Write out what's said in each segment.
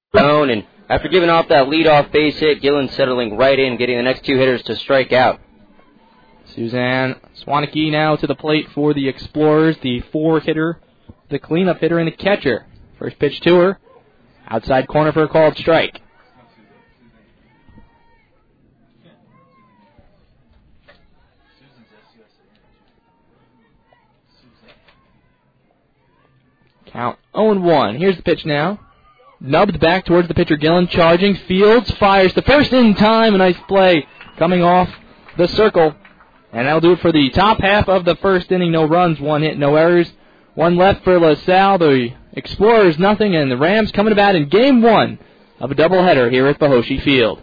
zone, and after giving off that leadoff base hit, Gillen settling right in, getting the next two hitters to strike out. Suzanne Swaneke now to the plate for the Explorers, the four-hitter, the cleanup hitter, and the catcher. First pitch to her, outside corner for a called strike. Count 0-1. Here's the pitch now. Nubbed back towards the pitcher, Gillen, charging. Fields fires the first in time. A nice play coming off the circle. And that'll do it for the top half of the first inning. No runs, one hit, no errors. One left for LaSalle. The Explorers nothing, and the Rams coming to bat in game one of a doubleheader here at Behoshi Field.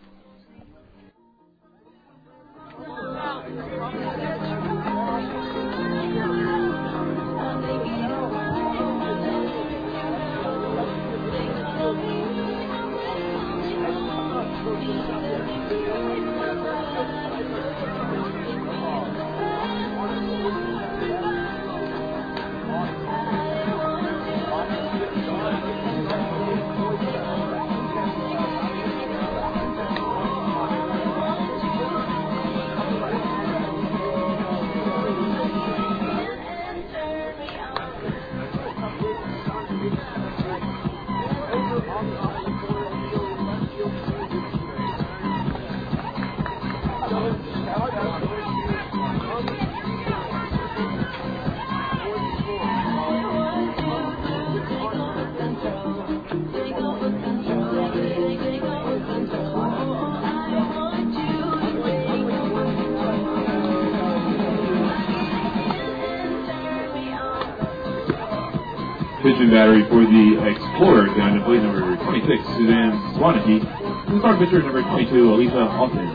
Pitching battery for the Explorers down to plate number 26, Suzanne Swaneke. And start pitcher number 22, Alisa Hoffman.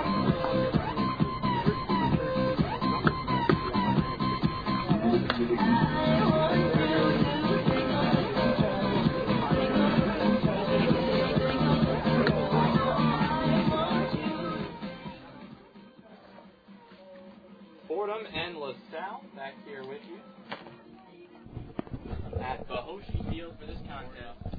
Fordham and LaSalle back here with you at Behoshi Field for this contest.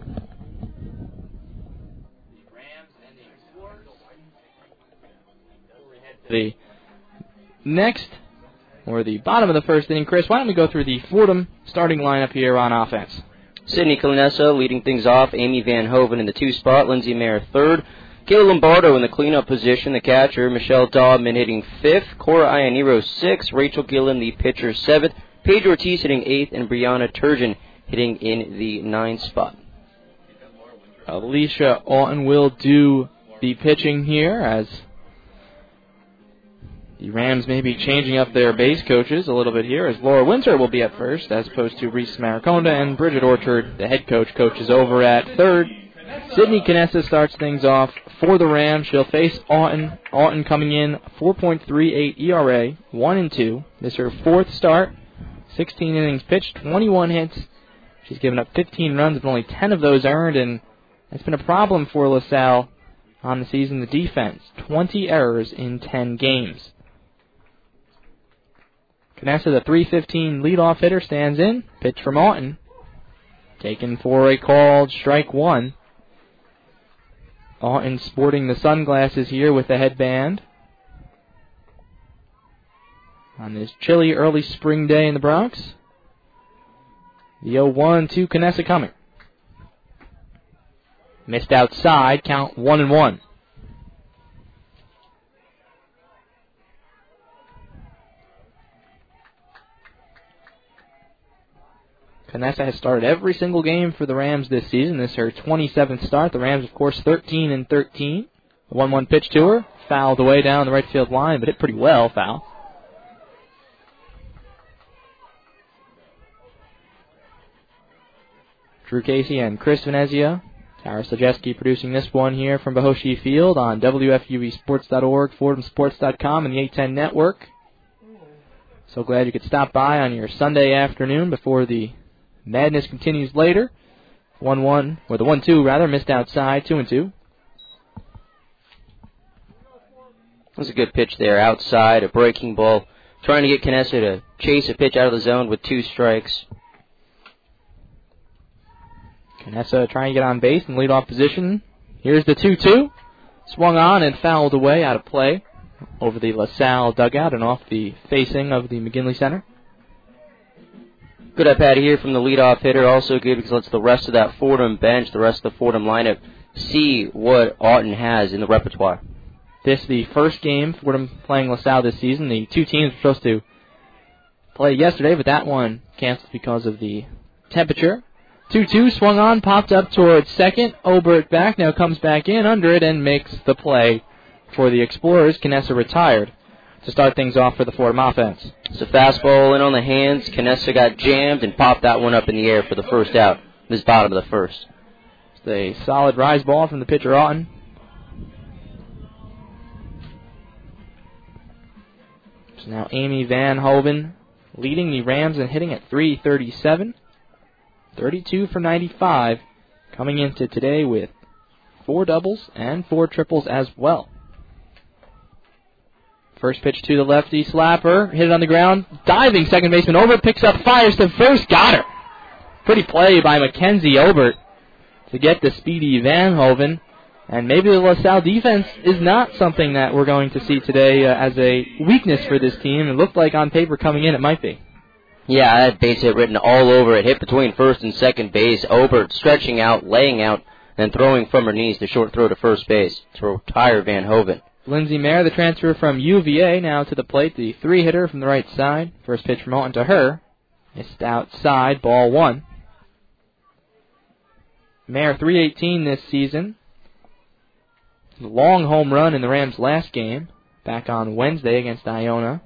The Rams and the Explorers. Before we head to the next, or the bottom of the first inning, Chris, why don't we go through the Fordham starting lineup here on offense? Sydney Calinessa leading things off, Amy Van Hoven in the 2 spot, Lindsay Mayer 3rd, Kayla Lombardo in the cleanup position, the catcher, Michelle Daubman hitting 5th, Cora Ianiro 6th, Rachel Gillen the pitcher 7th, Paige Ortiz hitting 8th, and Brianna Turgeon hitting in the 9th spot. Alicia Alton will do the pitching here as the Rams may be changing up their base coaches a little bit here, as Laura Winter will be at first as opposed to Reese Mariconda, and Bridget Orchard, the head coach, coaches over at third. Sydney Canessa starts things off for the Rams. She'll face Alton. Alton coming in 4.38 ERA, 1-2. This is her 4th start. 16 innings pitched, 21 hits. She's given up 15 runs, but only 10 of those earned, and that's been a problem for LaSalle on the season. The defense, 20 errors in 10 games. Canessa, the .315 leadoff hitter, stands in. Pitch from Alton. Taken for a called strike one. Alton sporting the sunglasses here with the headband on this chilly early spring day in the Bronx. The 0-1 to Canessa coming. Missed outside, count 1-1. Canessa has started every single game for the Rams this season. This is her 27th start. The Rams, of course, 13-13. A 1-1 pitch to her. Fouled away down the right field line, but hit pretty well, foul. Drew Casey and Chris Venezia. Tara Slajeski producing this one here from Behoshi Field on WFUEsports.org, FordhamSports.com, and the 810 Network. So glad you could stop by on your Sunday afternoon before the madness continues later. 1-1, or the 1-2 rather, missed outside, 2-2. That was a good pitch there, outside, a breaking ball. Trying to get Canessa to chase a pitch out of the zone with 2 strikes. Canessa trying to get on base in leadoff position. Here's the 2-2. Swung on and fouled away out of play over the LaSalle dugout and off the facing of the McGinley Center. Good at bat here from the leadoff hitter. Also good because it lets the rest of that Fordham bench, the rest of the Fordham lineup, see what Auden has in the repertoire. This the first game Fordham playing LaSalle this season. The two teams were supposed to play yesterday, but that one canceled because of the temperature. 2-2 swung on, popped up towards second. Obert back, now comes back in under it and makes the play for the Explorers. Canessa retired to start things off for the Fordham offense. It's a fastball in on the hands. Canessa got jammed and popped that one up in the air for the first out. This bottom of the first. It's a solid rise ball from the pitcher, Auden. So now Amy Van Hoven leading the Rams and hitting at .337. 32 for 95. Coming into today with 4 doubles and 4 triples as well. First pitch to the lefty, slapper, hit it on the ground. Diving second baseman Obert picks up, fires to first, got her. Pretty play by Mackenzie Obert to get the speedy Van Hoven. And maybe the LaSalle defense is not something that we're going to see today as a weakness for this team. It looked like on paper coming in it might be. Yeah, I had base hit written all over it. Hit between first and second base. Obert stretching out, laying out, and throwing from her knees to short throw to first base to retire Van Hoven. Lindsay Mayer, the transfer from UVA, now to the plate. The 3-hitter from the right side. First pitch from Alton to her. Missed outside, ball 1. Mayer, .318 this season. Long home run in the Rams' last game, back on Wednesday against Iona.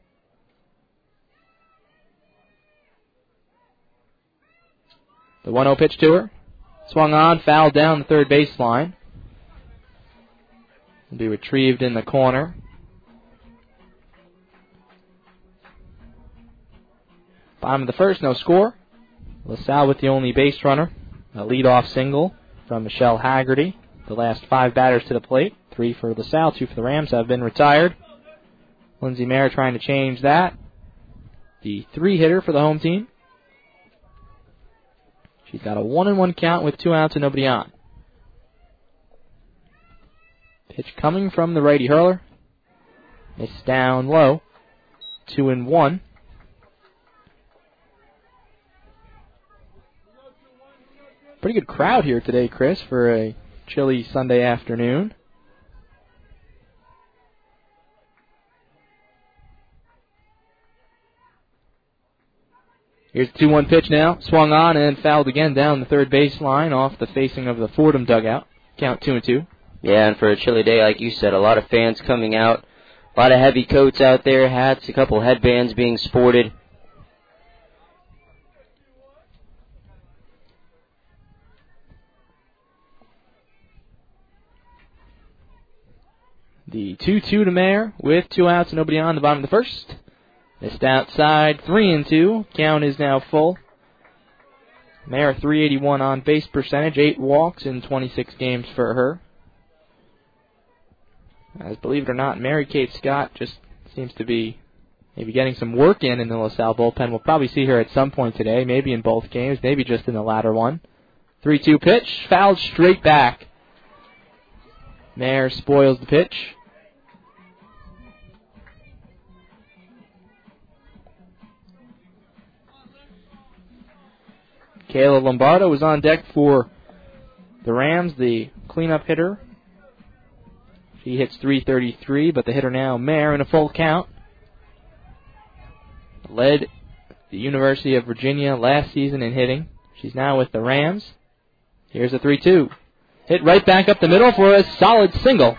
The 1-0 pitch to her. Swung on, fouled down the third baseline. Will be retrieved in the corner. Bottom of the first, no score. LaSalle with the only base runner. A leadoff single from Michelle Haggerty. The last 5 batters to the plate. 3 for LaSalle, 2 for the Rams have been retired. Lindsay Mayer trying to change that. The 3-hitter for the home team. She's got a 1-1 count with 2 outs and nobody on. Pitch coming from the righty hurler. Missed down low. 2-1. Pretty good crowd here today, Chris, for a chilly Sunday afternoon. Here's the 2-1 pitch now. Swung on and fouled again down the third baseline off the facing of the Fordham dugout. Count 2-2. Yeah, and for a chilly day, like you said, a lot of fans coming out. A lot of heavy coats out there, hats, a couple headbands being sported. The 2-2 to Mayer with 2 outs and nobody on the bottom of the first. Missed outside, 3-2. Count is now full. Mayer, .381 on base percentage, 8 walks in 26 games for her. As believe it or not, Mary Kate Scott just seems to be maybe getting some work in the LaSalle bullpen. We'll probably see her at some point today, maybe in both games, maybe just in the latter one. 3-2 pitch, fouled straight back. Mayer spoils the pitch. Kayla Lombardo was on deck for the Rams, the cleanup hitter. She hits .333, but the hitter now, Mayer, in a full count. Led the University of Virginia last season in hitting. She's now with the Rams. Here's a 3-2. Hit right back up the middle for a solid single.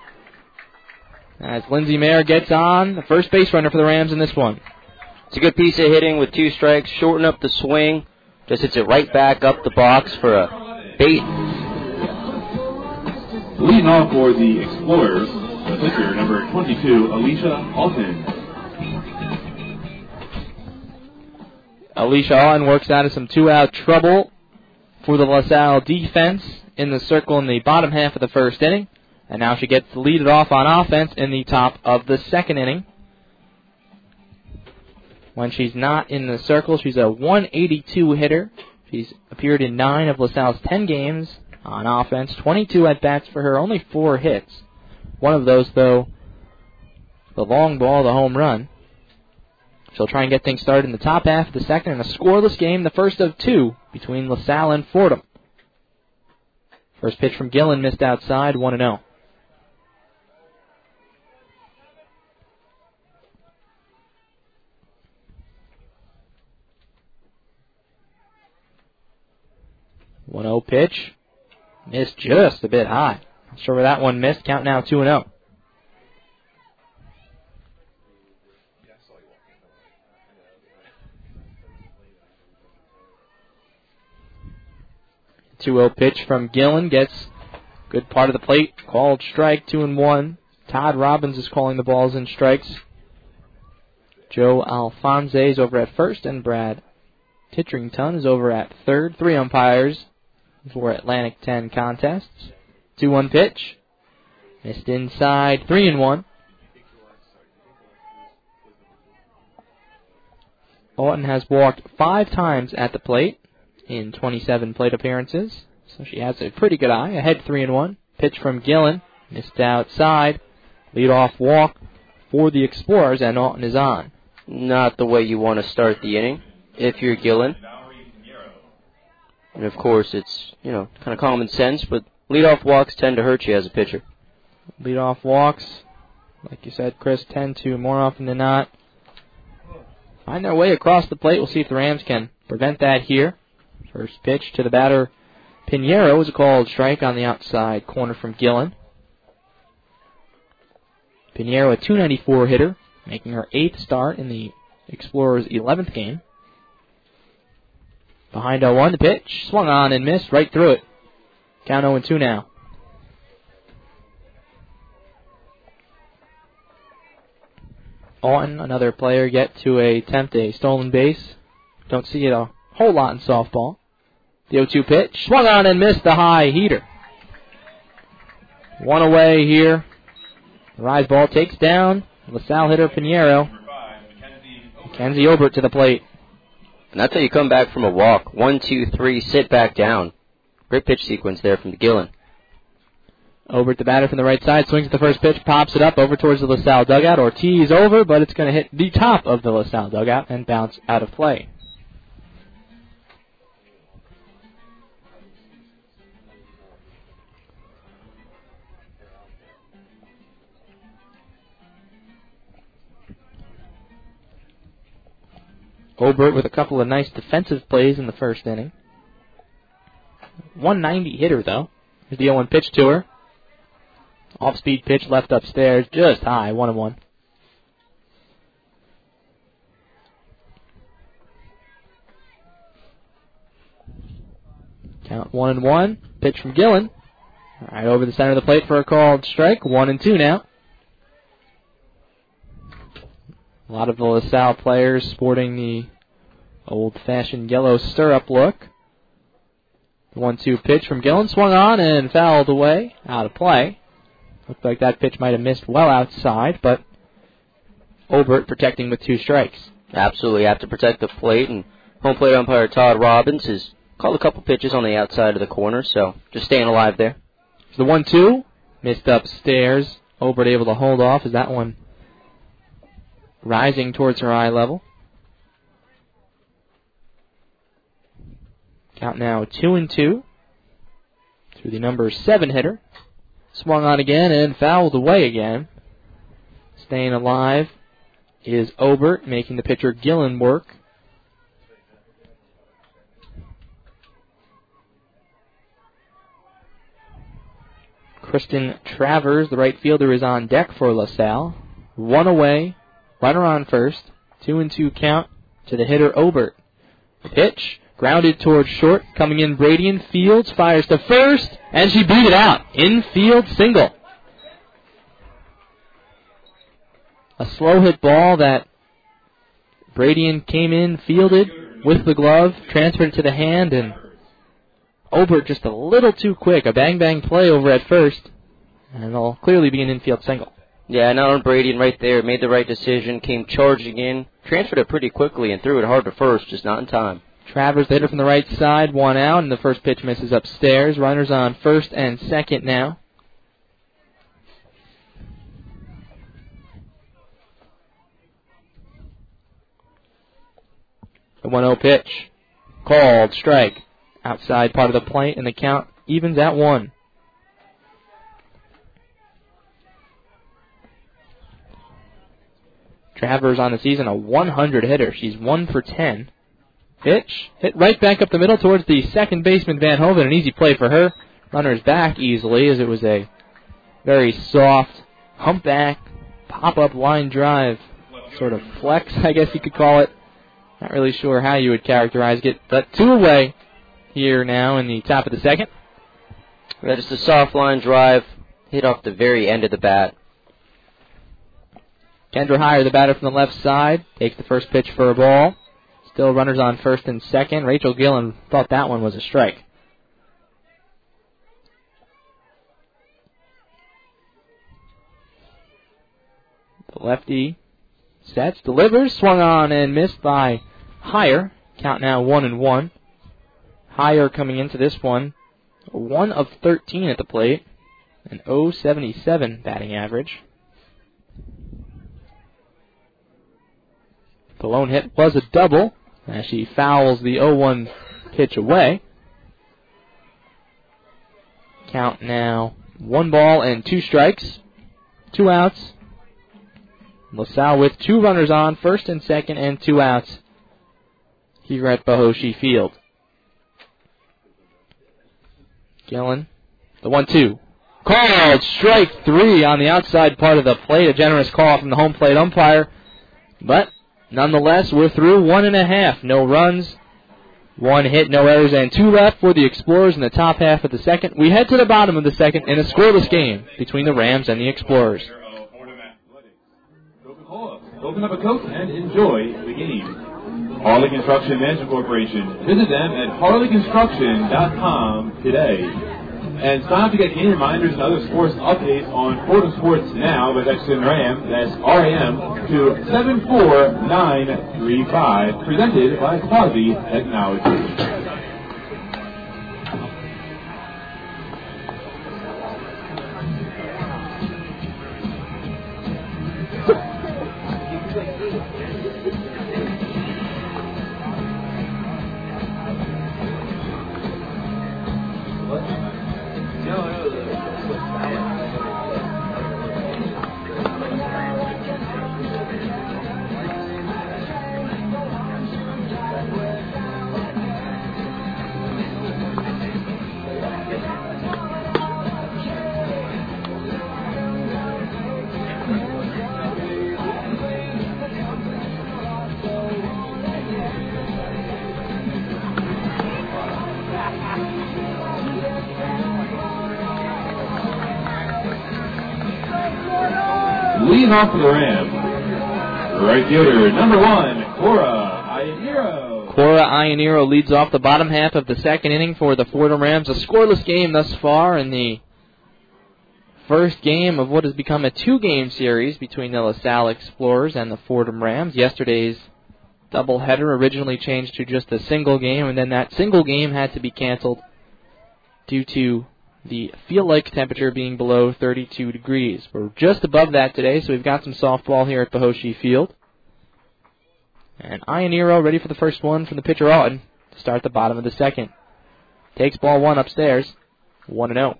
As Lindsay Mayer gets on, the first base runner for the Rams in this one. It's a good piece of hitting with 2 strikes, shorten up the swing. Just hits it right back up the box for a bait. Leading off for the Explorers, the pitcher, number 22, Alicia Alton. Alicia Alton works out of some 2-out trouble for the LaSalle defense in the circle in the bottom half of the first inning. And now she gets to lead it off on offense in the top of the second inning. When she's not in the circle, she's a .182 hitter. She's appeared in 9 of LaSalle's 10 games on offense, 22 at-bats for her, only 4 hits. One of those, though, the long ball, the home run. She'll try and get things started in the top half of the second in a scoreless game, the first of 2 between LaSalle and Fordham. First pitch from Gillen missed outside, 1-0. One-0 pitch. Missed just a bit high. Not sure where that one missed. Count now 2-0. Two-0 pitch from Gillen. Gets good part of the plate. Called strike, 2-1. Todd Robbins is calling the balls and strikes. Joe Alfonse is over at first, and Brad Titrington is over at third. 3 umpires for Atlantic 10 contests. 2-1 pitch. Missed inside. 3-1. Lawton has walked 5 times at the plate in 27 plate appearances, so she has a pretty good eye. Ahead 3-1. Pitch from Gillen. Missed outside. Lead-off walk for the Explorers, and Lawton is on. Not the way you want to start the inning if you're Gillen. And, of course, it's, kind of common sense, but leadoff walks tend to hurt you as a pitcher. Leadoff walks, like you said, Chris, tend to, more often than not, find their way across the plate. We'll see if the Rams can prevent that here. First pitch to the batter, Pinheiro, is a called strike on the outside corner from Gillen. Pinheiro, a .294 hitter, making her 8th start in the Explorers' 11th game. Behind 0-1, the pitch, swung on and missed right through it. Count 0-2 now. Alton, another player, yet to attempt a stolen base. Don't see it a whole lot in softball. The 0-2 pitch, swung on and missed the high heater. One away here. The rise ball takes down LaSalle hitter Pinheiro. Mackenzie Obert to the plate. And that's how you come back from a walk. 1, 2, 3, sit back down. Great pitch sequence there from Gillen. Obert, the batter from the right side, swings at the first pitch, pops it up over towards the LaSalle dugout. Ortiz over, but it's going to hit the top of the LaSalle dugout and bounce out of play. Obert with a couple of nice defensive plays in the first inning. 190 hitter, though. Here's the 0-1 pitch to her. Off-speed pitch left upstairs, just high, 1-1. Count 1-1. Pitch from Gillen. All right, over the center of the plate for a called strike. 1-2 now. A lot of the LaSalle players sporting the old-fashioned yellow stirrup look. The 1-2 pitch from Gillen swung on and fouled away, out of play. Looked like that pitch might have missed well outside, but Obert protecting with 2 strikes. Absolutely have to protect the plate, and home plate umpire Todd Robbins has called a couple pitches on the outside of the corner, so just staying alive there. The 1-2 missed upstairs. Obert able to hold off as that one rising towards her eye level. Count now 2-2 to the number 7 hitter. Swung on again and fouled away again. Staying alive is Obert, making the pitcher Gillen work. Kristen Travers, the right fielder, is on deck for LaSalle. 1 away. Runner on first. 2-2 count to the hitter Obert. The pitch grounded towards short. Coming in Bradian. Fields fires to first. And she beat it out. Infield single. A slow hit ball that Bradian came in, fielded with the glove, transferred to the hand, and Obert just a little too quick. A bang-bang play over at first. And it'll clearly be an infield single. Yeah, not on Brady, and right there, made the right decision, came charging in, transferred it pretty quickly, and threw it hard to first, just not in time. Travers, the hitter from the right side, one out, and the first pitch misses upstairs. Runners on first and second now. The 1-0 pitch. Called strike. Outside part of the plate, and the count evens at 1. Travers on the season a 100 hitter. She's 1 for 10. Pitch hit right back up the middle towards the second baseman, Van Hoven. An easy play for her. Runners back easily as it was a very soft humpback pop-up line drive. Sort of flex, I guess you could call it. Not really sure how you would characterize it, but 2 away here now in the top of the second. That is a soft line drive hit off the very end of the bat. Kendra Heyer, the batter from the left side, takes the first pitch for a ball. Still runners on first and second. Rachel Gillen thought that one was a strike. The lefty sets, delivers, swung on and missed by Heyer. Count now 1-1. Heyer coming into this one, 1 of 13 at the plate, an .077 batting average. The lone hit was a double as she fouls the 0-1 pitch away. Count now 1 ball and 2 strikes, 2 outs. LaSalle with 2 runners on, first and second, and 2 outs here at Bohoshi Field. Gillen, the 1-2. Called strike 3 on the outside part of the plate. A generous call from the home plate umpire. But nonetheless, we're through 1.5. No runs, 1 hit, no errors, and 2 left for the Explorers in the top half of the second. We head to the bottom of the second in a scoreless game between the Rams and the Explorers. Open up a Coke and enjoy the game. Harley Construction Management Corporation. Visit them at harleyconstruction.com today. And sign up to get game reminders and other sports updates on Fordham Sports Now by texting RAM, that's RAM, to 74935, presented by Quasi Technology. Leading off for the Rams, right fielder, number 1, Cora Ianniero. Cora Ianniero leads off the bottom half of the second inning for the Fordham Rams. A scoreless game thus far in the first game of what has become a 2-game series between the LaSalle Explorers and the Fordham Rams. Yesterday's doubleheader originally changed to just a single game, and then that single game had to be canceled due to the feel-like temperature being below 32 degrees. We're just above that today, so we've got some softball here at Bohoshi Field. And Ianniero ready for the first one from the pitcher Auden to start the bottom of the second. Takes ball 1 upstairs, 1-0.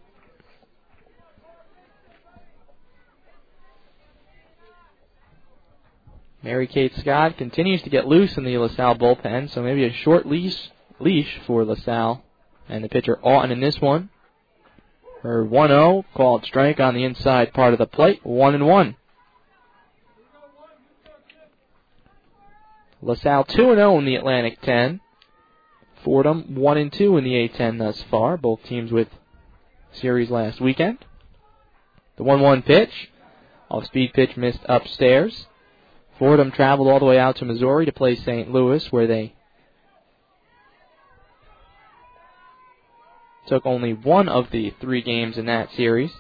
Mary Kate Scott continues to get loose in the LaSalle bullpen, so maybe a short leash for LaSalle and the pitcher Auden in this one. Her 1-0, called strike on the inside part of the plate, 1-1. LaSalle 2-0 in the Atlantic 10. Fordham 1-2 in the A10 thus far, both teams with series last weekend. The 1-1 pitch, off-speed pitch missed upstairs. Fordham traveled all the way out to Missouri to play St. Louis, where they took only 1 of the 3 games in that series.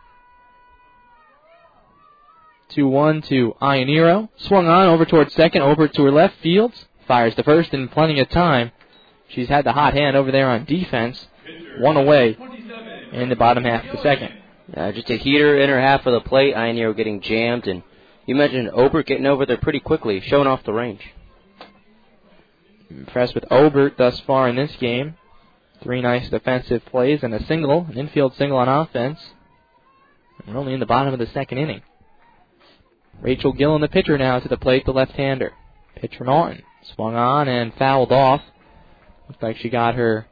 2-1 to Ianniero. Swung on over towards second, over to her left. Fields fires to first in plenty of time. she's had the hot hand over there on defense. One away in the bottom half of the second. Just a heater in her half of the plate. Ioneero getting jammed, and you mentioned Obert getting over there pretty quickly, showing off the range. Impressed with Obert thus far in this game. 3 nice defensive plays and a single, an infield single on offense. We're only in the bottom of the second inning. Rachel Gillen, the pitcher now to the plate, the left-hander. Pitch from Norton. Swung on and fouled off. Looks like she got her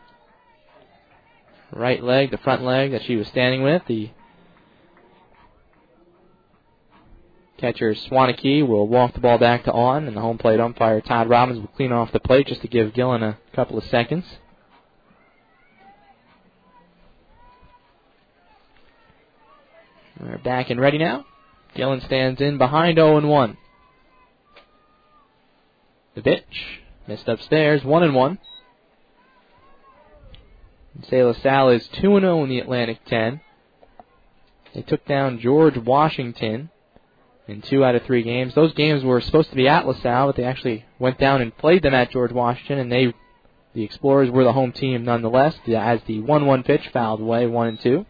right leg, the front leg that she was standing with. The catcher, Swaneke, will walk the ball back to on, and the home plate umpire, Todd Robbins, will clean off the plate just to give Gillen a couple of seconds. We're back and ready now. Gillen stands in behind 0-1. The pitch missed upstairs, 1-1. Say LaSalle is 2-0 in the Atlantic 10. They took down George Washington in 2 out of 3 games. Those games were supposed to be at LaSalle, but they actually went down and played them at George Washington, and the Explorers were the home team nonetheless, as the 1-1 pitch fouled away, 1-2.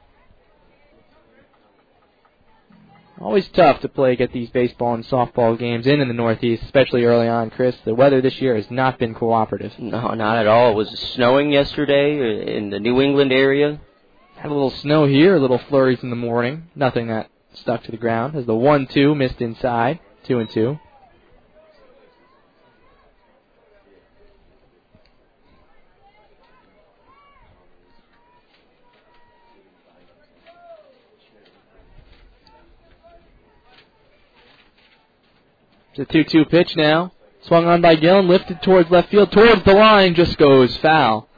Always tough to get these baseball and softball games in the Northeast, especially early on, Chris. The weather this year has not been cooperative. No, not at all. It was snowing yesterday in the New England area. Had a little snow here, a little flurries in the morning. Nothing that stuck to the ground. As the 1-2 missed inside, 2-2. It's a 2-2 pitch now. Swung on by Gillen, lifted towards left field, towards the line, just goes foul.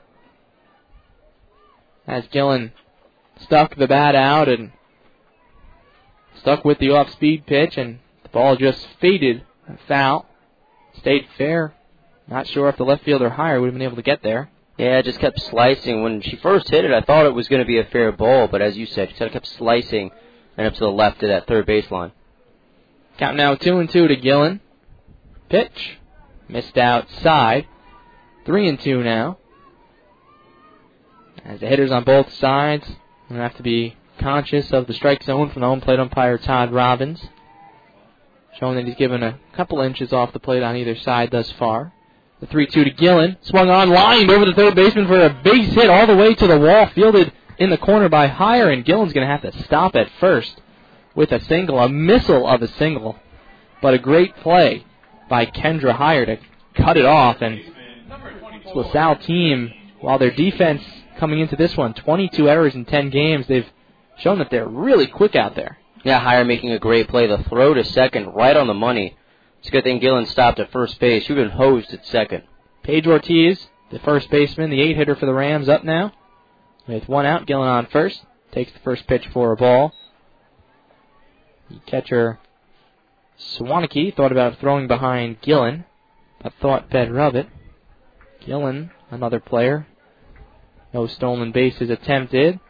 As Gillen stuck the bat out and stuck with the off-speed pitch, and the ball just faded. Foul. Stayed fair. Not sure if the left fielder higher would have been able to get there. Yeah, it just kept slicing. When she first hit it, I thought it was going to be a fair ball, but as you said, she kept slicing and up to the left of that third baseline. Count now 2-2 to Gillen. Pitch. Missed outside. 3-2 now. As the hitters on both sides will have to be conscious of the strike zone from the home plate umpire, Todd Robbins. Showing that he's given a couple inches off the plate on either side thus far. The 3-2 to Gillen. Swung on, lined over the third baseman for a base hit all the way to the wall. Fielded in the corner by Heyer, and Gillen's going to have to stop at first with a single, a missile of a single. But a great play by Kendra Heyer to cut it off. And this LaSalle team, while their defense coming into this one, 22 errors in 10 games, they've shown that they're really quick out there. Yeah, Heyer making a great play. The throw to second, right on the money. It's a good thing Gillen stopped at first base. She would have been hosed at second. Paige Ortiz, the first baseman, the 8-hitter for the Rams, up now. With 1 out, Gillen on first. Takes the first pitch for a ball. The catcher, Swaneke, thought about throwing behind Gillen, but thought better of it. Gillen, another player. No stolen bases attempted.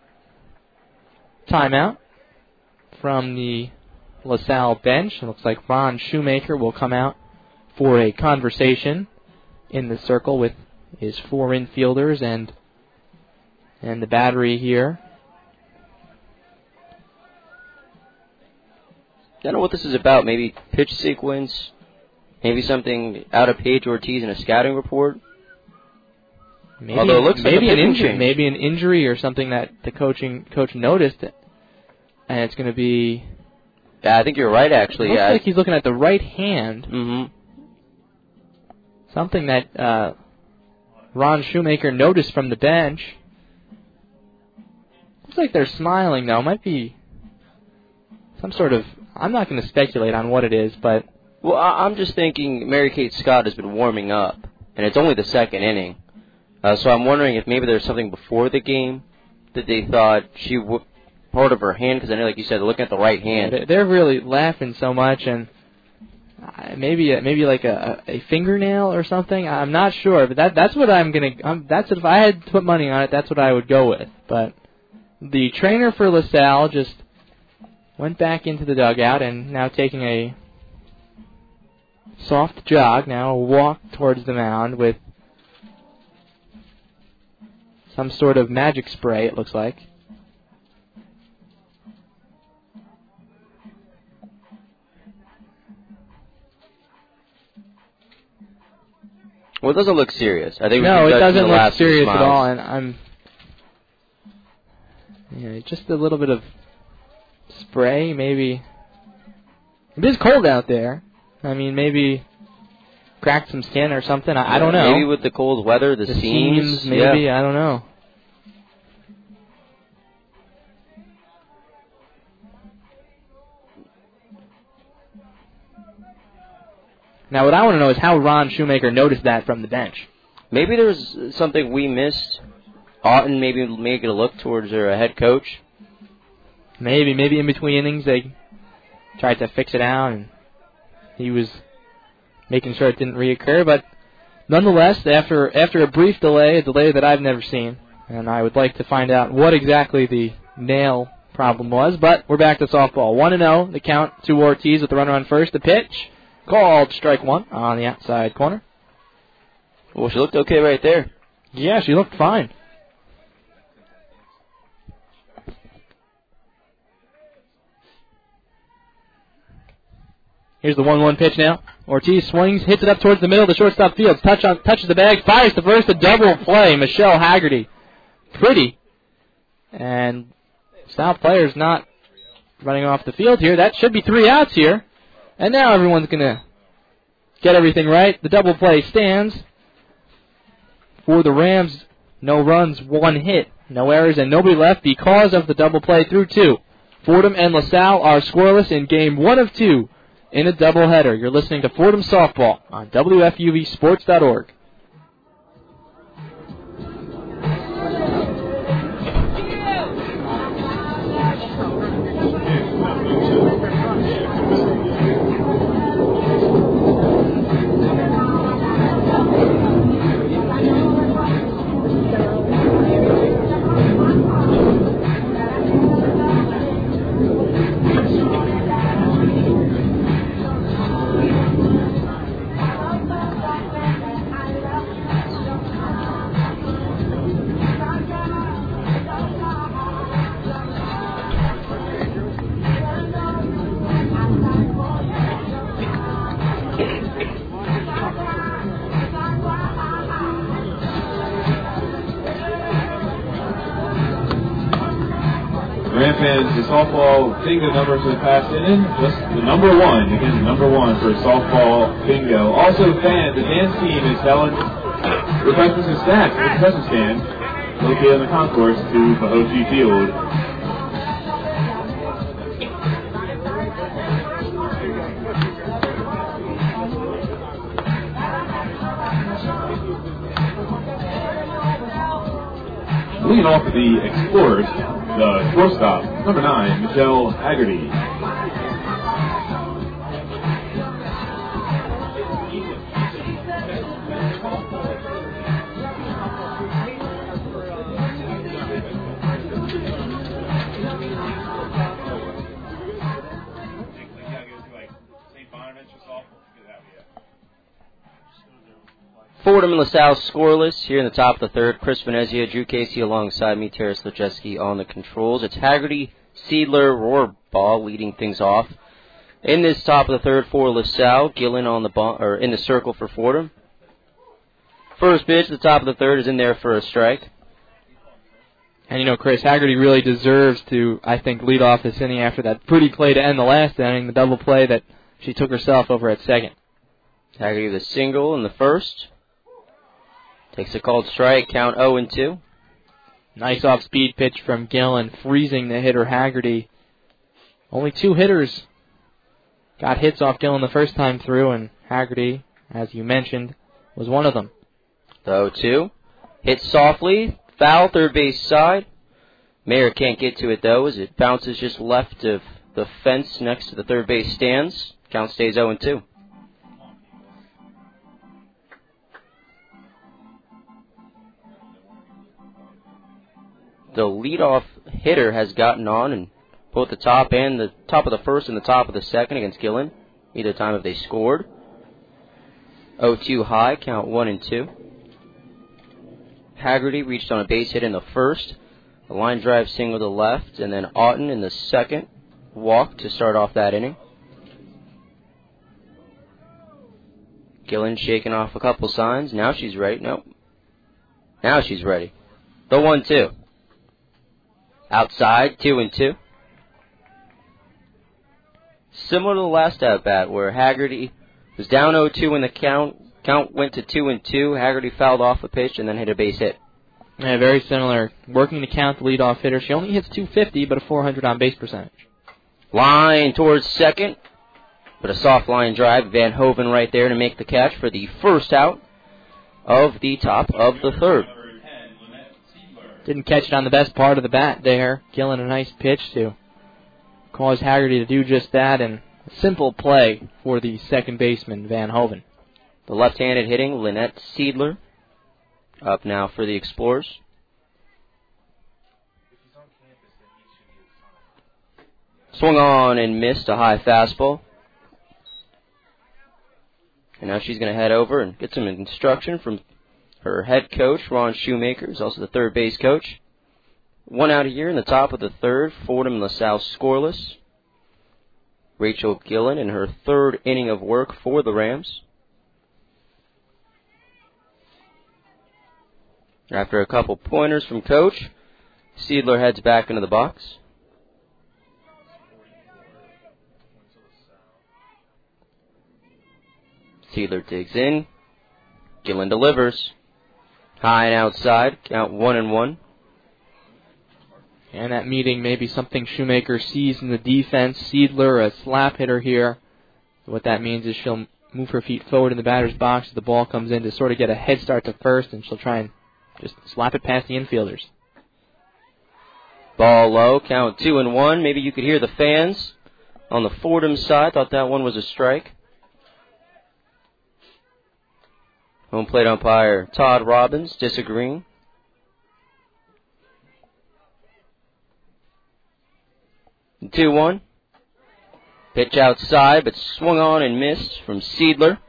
Timeout from the LaSalle bench. It looks like Ron Shoemaker will come out for a conversation in the circle with his 4 infielders and the battery here. I don't know what this is about. Maybe pitch sequence, maybe something out of Paige Ortiz in a scouting report. Maybe, although it looks like maybe an injury, maybe an injury or something that the coach noticed, and it's going to be. Yeah, I think you're right. Actually, looks like he's looking at the right hand. Mm-hmm. Something that Ron Shoemaker noticed from the bench. Looks like they're smiling though. Might be some sort of. I'm not going to speculate on what it is, but. Well, I'm just thinking Mary Kate Scott has been warming up, and it's only the second inning. So I'm wondering if maybe there's something before the game that they thought she would part of her hand, because I know, like you said, they're looking at the right hand. Yeah, they're really laughing so much, and maybe like a fingernail or something. I'm not sure, but that's what I'm gonna. That's if I had to put money on it, that's what I would go with. But the trainer for LaSalle just went back into the dugout and now taking a soft jog, now a walk towards the mound with some sort of magic spray, it looks like. Well, it doesn't look serious. I think no, it doesn't look last serious at all, and I'm just a little bit of spray, maybe. It is cold out there. I mean, maybe cracked some skin or something. I don't know. Maybe with the cold weather, the seams, maybe. Yeah. I don't know. Now, what I want to know is how Ron Shoemaker noticed that from the bench. Maybe there was something we missed. Otten maybe make a look towards their head coach. Maybe in between innings they tried to fix it out, and he was making sure it didn't reoccur. But nonetheless, after a brief delay, a delay that I've never seen, and I would like to find out what exactly the nail problem was. But we're back to softball. 1-0, the count to Ortiz with the runner on first. The pitch. Called strike one on the outside corner. Well, she looked okay right there. Yeah, she looked fine. Here's the 1-1 pitch now. Ortiz swings, hits it up towards the middle of the shortstop field. Touches the bag, fires to first, a double play. Michelle Haggerty. Pretty. And South player's not running off the field here. That should be 3 outs here. And now everyone's going to get everything right. The double play stands. For the Rams, no runs, 1 hit, no errors, and nobody left because of the double play through 2. Fordham and LaSalle are scoreless in game 1 of 2 in a doubleheader. You're listening to Fordham Softball on WFUVSports.org. The softball bingo numbers for the past inning, just the number 1. Again, the number 1 for softball bingo. Also, the dance team is selling refreshments and snacks at the concession stand located on the concourse to Bahoji Field. Leading off of the Explorers, the shortstop, number 9, Michelle Haggerty. Fordham and LaSalle scoreless here in the top of the third. Chris Venezia, Drew Casey alongside me, Terrace Lejeski on the controls. It's Haggerty, Seidler, Rohrbaugh leading things off. In this top of the third for LaSalle, Gillen on the in the circle for Fordham. First pitch at the top of the third is in there for a strike. And Chris, Haggerty really deserves to, I think, lead off this inning after that pretty play to end the last inning, the double play that she took herself over at second. Haggerty with a single in the first. Takes a called strike, count 0-2. Nice off-speed pitch from Gillen, freezing the hitter Haggerty. Only 2 hitters got hits off Gillen the first time through, and Haggerty, as you mentioned, was one of them. The 0-2. Hit softly, foul, third base side. Mayer can't get to it, though, as it bounces just left of the fence next to the third base stands. Count stays 0-2. The leadoff hitter has gotten on in both the top of the first and the top of the second against Gillen. Either time if they scored. 0-2 high, count 1-2. Haggerty reached on a base hit in the first. A line drive single to left, and then Auten in the second walk to start off that inning. Gillen shaking off a couple signs. Now she's ready. Nope. Now she's ready. The 1-2. Outside, 2-2. Similar to the last at-bat where Haggerty was down 0-2 in the count. Count went to 2-2. Haggerty fouled off a pitch and then hit a base hit. Yeah, very similar. Working the count, the leadoff hitter. She only hits .250, but a .400 on base percentage. Line towards second, but a soft line drive. Van Hoven right there to make the catch for the first out of the top of the third. Didn't catch it on the best part of the bat there. Gillen a nice pitch to cause Haggerty to do just that, and a simple play for the second baseman, Van Hoven. The left-handed hitting, Lynette Seidler, up now for the Explorers. Swung on and missed a high fastball. And now she's going to head over and get some instruction from her head coach, Ron Shoemaker, who's also the third base coach. 1 out here in the top of the third. Fordham and LaSalle scoreless. Rachel Gillen in her third inning of work for the Rams. After a couple pointers from Coach, Seidler heads back into the box. Seidler digs in. Gillen delivers. High and outside. Count 1-1. And that meeting may be something Shoemaker sees in the defense. Seidler, a slap hitter here. What that means is she'll move her feet forward in the batter's box as the ball comes in to sort of get a head start to first, and she'll try and just slap it past the infielders. Ball low, count 2-1. Maybe you could hear the fans on the Fordham side. Thought that one was a strike. Home plate umpire Todd Robbins disagreeing. The 2-1. Pitch outside, but swung on and missed from Seidler.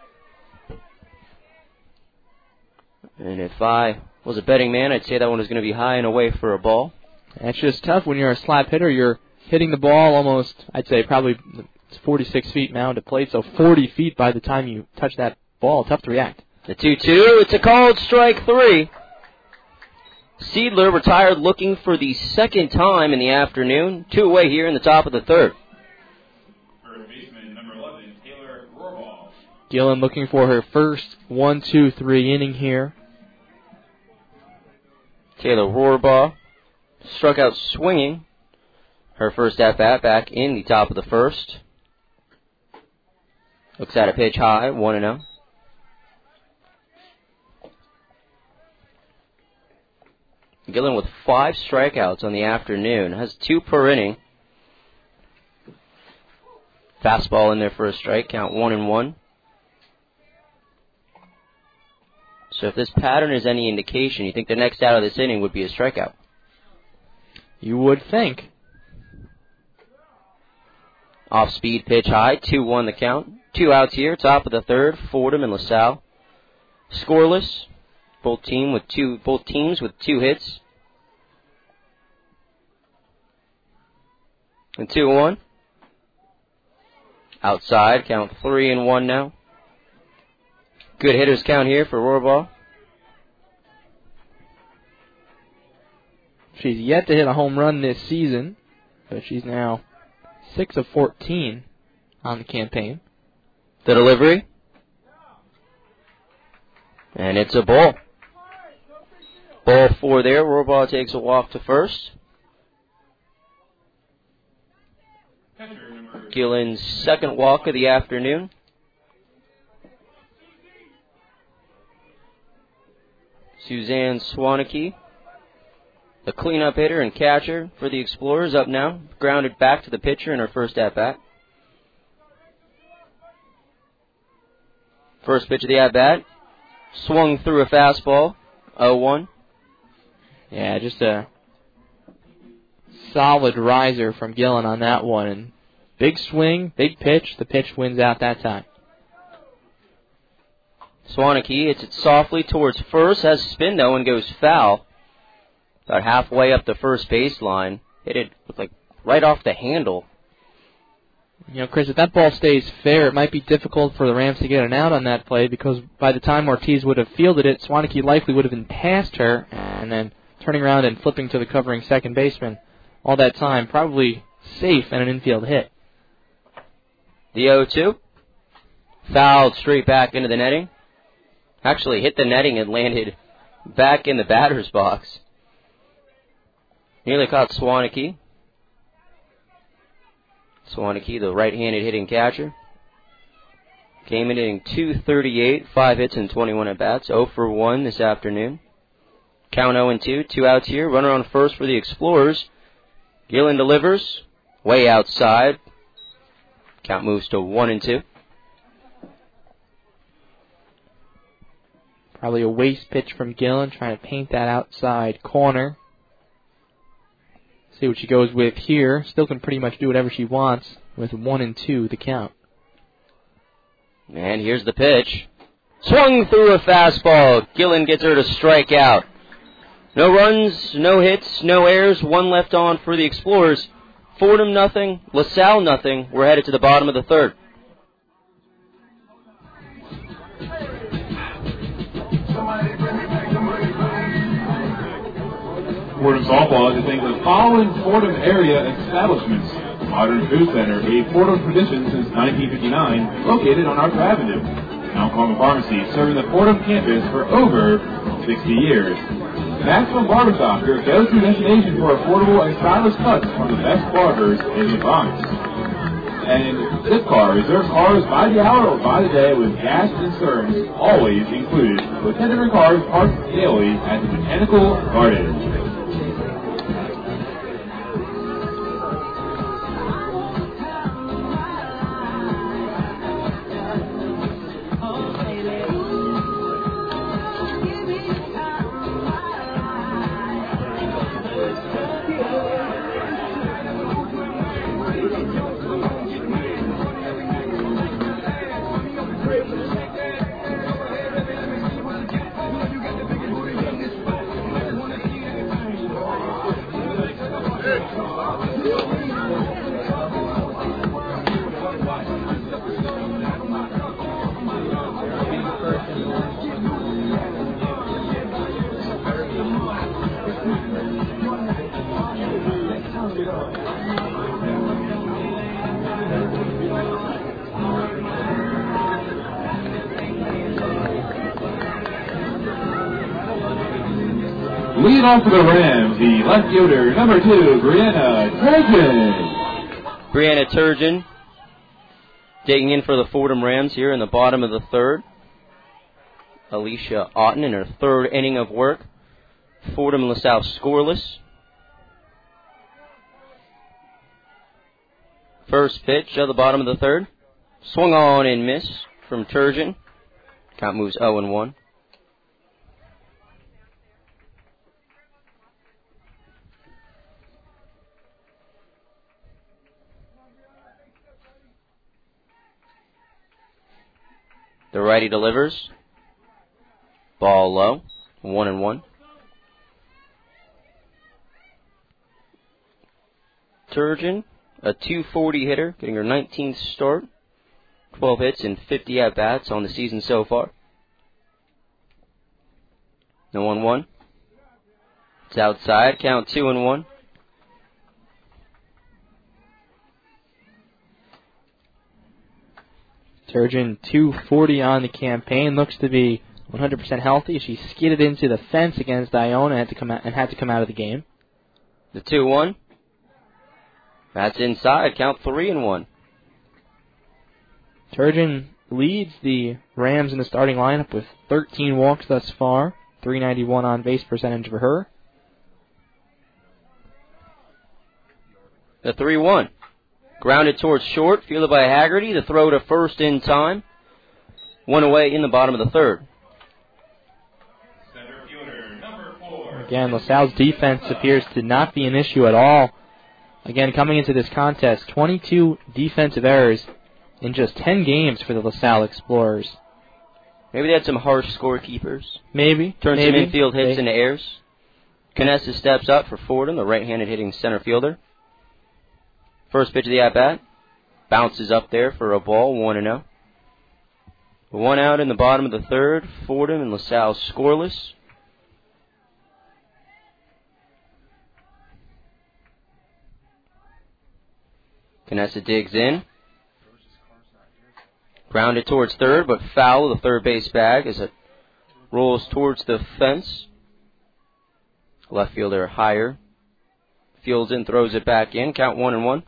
And if I was a betting man, I'd say that one is going to be high and away for a ball. That's just tough when you're a slap hitter. You're hitting the ball almost, I'd say probably 46 feet now to plate, so 40 feet by the time you touch that ball. Tough to react. The 2-2, it's a called strike 3. Seidler retired looking for the second time in the afternoon. 2 away here in the top of the third. First baseman, number 11, Taylor Rohrball. Gillen looking for her first 1-2-3 inning here. Taylor Rohrball struck out swinging. Her first at-bat back in the top of the first. Looks at a pitch high, 1-0. Gillen with 5 strikeouts on the afternoon. Has 2 per inning. Fastball in there for a strike. Count 1-1. So if this pattern is any indication, you think the next out of this inning would be a strikeout? You would think. Off-speed pitch high. 2-1 the count. 2 outs here. Top of the third. Fordham and LaSalle scoreless. Both teams with 2 hits. And 2-1. Outside, count 3-1 now. Good hitters count here for Rohrball. She's yet to hit a home run this season, but she's now 6 of 14 on the campaign. The delivery. And it's a ball. Ball 4 there. Rohrball takes a walk to first. Gillen's second walk of the afternoon. Suzanne Swaneke, the cleanup hitter and catcher for the Explorers, up now. Grounded back to the pitcher in her first at-bat. First pitch of the at-bat. Swung through a fastball. 0-1. Yeah, just a solid riser from Gillen on that one. And big swing, big pitch. The pitch wins out that time. Swaneke hits it softly towards first, has a spin though and goes foul. About halfway up the first baseline. Hit it like right off the handle. You know, Chris, if that ball stays fair, it might be difficult for the Rams to get an out on that play because by the time Ortiz would have fielded it, Swaneke likely would have been past her and then turning around and flipping to the covering second baseman. All that time, probably safe and an infield hit. The 0-2. Fouled straight back into the netting. Actually hit the netting and landed back in the batter's box. Nearly caught Swaneke. Swaneke, the right-handed hitting catcher. Came in hitting .238, 5 hits and 21 at-bats. 0 for 1 this afternoon. Count 0-2, 2 outs here. Runner on first for the Explorers. Gillen delivers. Way outside. Count moves to 1-2. Probably a waste pitch from Gillen, trying to paint that outside corner. See what she goes with here. Still can pretty much do whatever she wants with 1-2 the count. And here's the pitch. Swung through a fastball. Gillen gets her to strike out. No runs, no hits, no errors. 1 left on for the Explorers. Fordham nothing, LaSalle nothing. We're headed to the bottom of the third. Fordham softball is to thank the following Fordham area establishments. Modern Food Center, a Fordham tradition since 1959, located on Arthur Avenue. Mount Carmel Pharmacy, serving the Fordham campus for over 60 years. Maximum Barber Shop, your go-to destination for affordable and stylish cuts from the best barbers in the Bronx. And Zipcar, reserve cars by the hour or by the day with gas and service always included. With 10 different cars parked daily at the Botanical Garden. Lead off for the Rams, the left fielder, number 2, Brianna Turgeon. Brianna Turgeon digging in for the Fordham Rams here in the bottom of the third. Alicia Otten in her third inning of work. Fordham and LaSalle scoreless. First pitch of the bottom of the third. Swung on and miss from Turgeon. Count moves 0-1. The righty delivers. Ball low. 1-1. Turgeon, a .240 hitter, getting her 19th start. 12 hits and 50 at-bats on the season so far. No 1-1. It's outside. Count 2-1. Turgeon, .240 on the campaign, looks to be 100% healthy. She skidded into the fence against Iona and had to come out of the game. The 2-1. That's inside. Count 3-1. Turgeon leads the Rams in the starting lineup with 13 walks thus far. .391 on base percentage for her. The 3-1. Grounded towards short, fielded by Haggerty. The throw to first in time. 1 away in the bottom of the third. Center fielder, number 4. Again, LaSalle's defense appears to not be an issue at all. Again, coming into this contest, 22 defensive errors in just 10 games for the LaSalle Explorers. Maybe they had some harsh scorekeepers. Maybe. Turned some infield hits into airs. Canessa steps up for Fordham, the right-handed hitting center fielder. First pitch of the at-bat. Bounces up there for a ball, 1-0. 1 out in the bottom of the third. Fordham and LaSalle scoreless. Canessa digs in. Grounded towards third, but foul of the third base bag as it rolls towards the fence. Left fielder higher. Fields in, throws it back in. Count 1-1.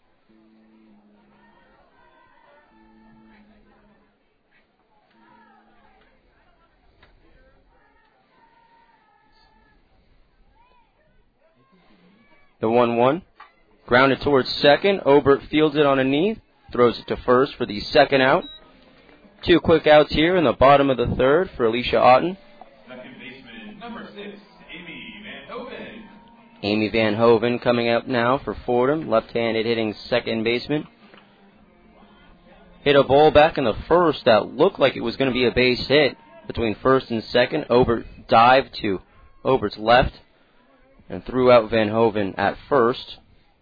The 1-1. Grounded towards second. Obert fields it on a knee. Throws it to first for the second out. 2 quick outs here in the bottom of the third for Alicia Otten. Second baseman, number 6, Amy Van Hoven. Amy Van Hoven coming up now for Fordham. Left-handed hitting second baseman. Hit a ball back in the first that looked like it was going to be a base hit between first and second. Obert dived to Obert's left and threw out Van Hoven at first.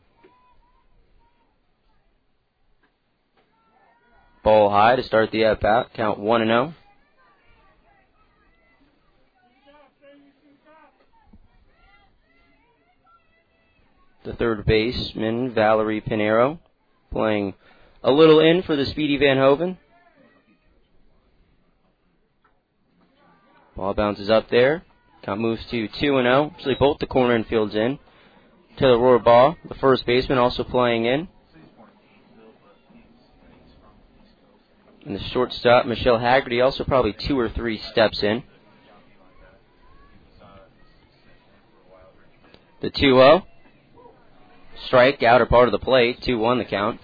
Ball high to start the at-bat. Count 1-0. The third baseman, Valerie Pinero, playing a little in for the speedy Van Hoven. Ball bounces up there. Count moves to 2-0. Actually, both the corner infield's in. Taylor Rohrbaugh, the first baseman, also playing in. And the shortstop, Michelle Haggerty, also probably 2 or 3 steps in. The 2-0. Strike, outer part of the plate. 2-1 the count.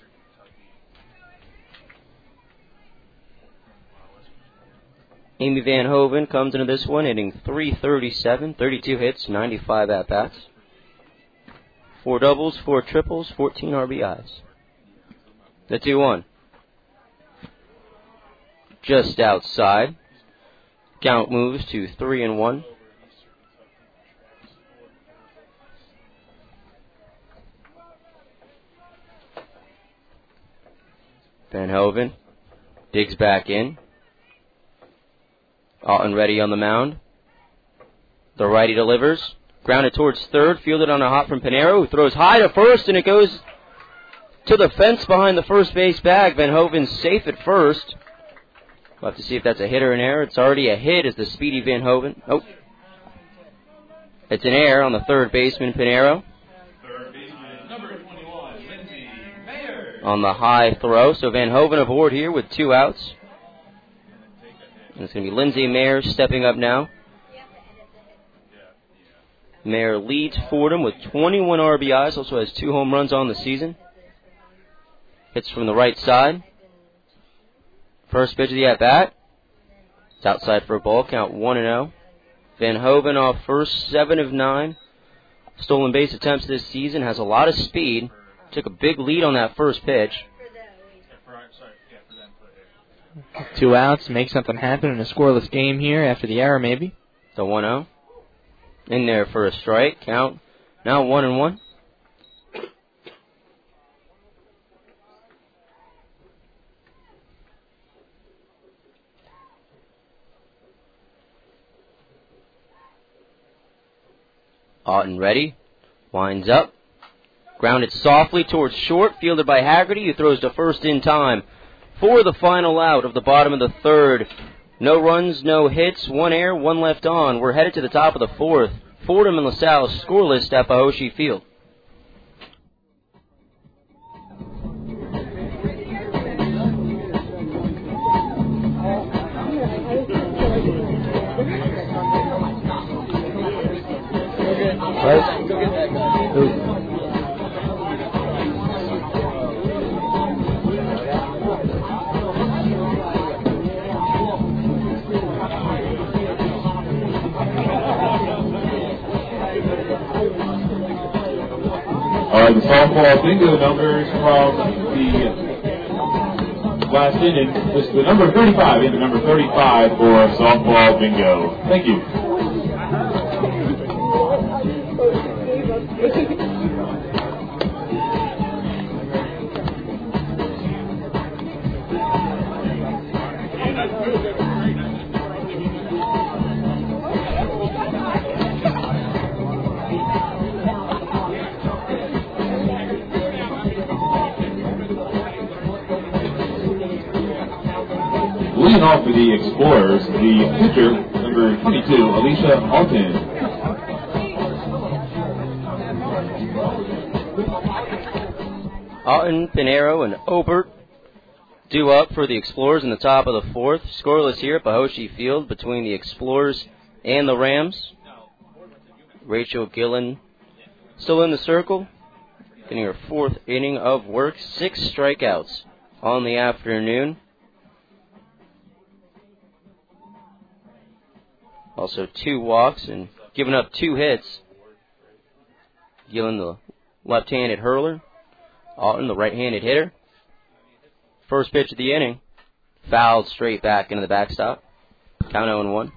Amy Van Hoven comes into this one hitting .337, 32 hits, 95 at-bats. 4 doubles, 4 triples, 14 RBIs. The 2-1. Just outside. Count moves to 3-1. Van Hoven digs back in. Otten ready on the mound. The righty delivers. Grounded towards third. Fielded on a hop from Pinero, who throws high to first, and it goes to the fence behind the first base bag. Van Hoven's safe at first. We'll have to see if that's a hit or an error. It's already a hit as the speedy Van Hoven. Oh. It's an error on the third baseman, Pinero. Third baseman, number 21, Lindsay Mayer. On the high throw. So Van Hoven aboard here with 2 outs. And it's going to be Lindsay Mayer stepping up now. Mayer leads Fordham with 21 RBIs. Also has 2 home runs on the season. Hits from the right side. First pitch of the at-bat. It's outside for a ball. Count 1-0. Van Hoven off first, 7 of 9. Stolen base attempts this season. Has a lot of speed. Took a big lead on that first pitch. 2 outs. Make something happen in a scoreless game here after the error, maybe. The 1-0. In there for a strike. Count now 1-1. Otten ready. Winds up. Grounded softly towards short. Fielded by Haggerty, who throws to first in time for the final out of the bottom of the third. No runs, no hits, 1 error, 1 left on. We're headed to the top of the fourth. Fordham and LaSalle scoreless at Pahoshi Field. All right, the softball bingo numbers from the last inning. This is the number 35, into number 35 for softball bingo. Thank you. Leading off for the Explorers, the pitcher, number 22, Alicia Alton. Alton, Pinero, and Obert due up for the Explorers in the top of the fourth. Scoreless here at Bahoshi Field between the Explorers and the Rams. Rachel Gillen still in the circle, getting her fourth inning of work. 6 strikeouts on the afternoon. Also 2 walks and giving up 2 hits. Gillen, the left-handed hurler. Alton, the right-handed hitter. First pitch of the inning. Fouled straight back into the backstop. Count 0-1.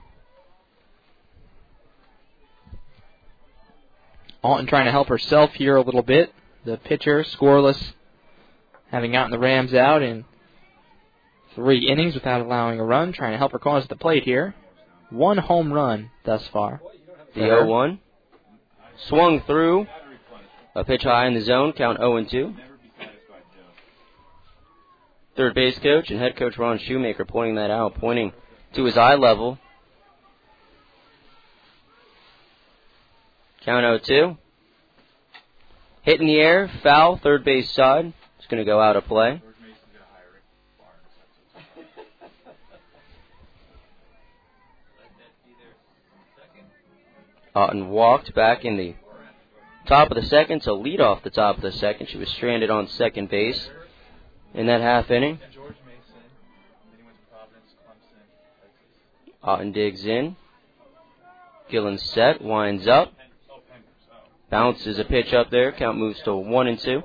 Alton trying to help herself here a little bit. The pitcher, scoreless, having gotten the Rams out in 3 innings without allowing a run. Trying to help her cause the plate here. 1 home run thus far. The 0-1. Swung through. A pitch high in the zone. Count 0-2. Third base coach and head coach Ron Shoemaker pointing that out, pointing to his eye level. Count 0-2. Hit in the air. Foul. Third base side. It's going to go out of play. Alton walked back in the top of the second to lead off the top of the second. She was stranded on second base in that half inning. Alton digs in. Gillen set, winds up. Bounces a pitch up there. Count moves to 1-2.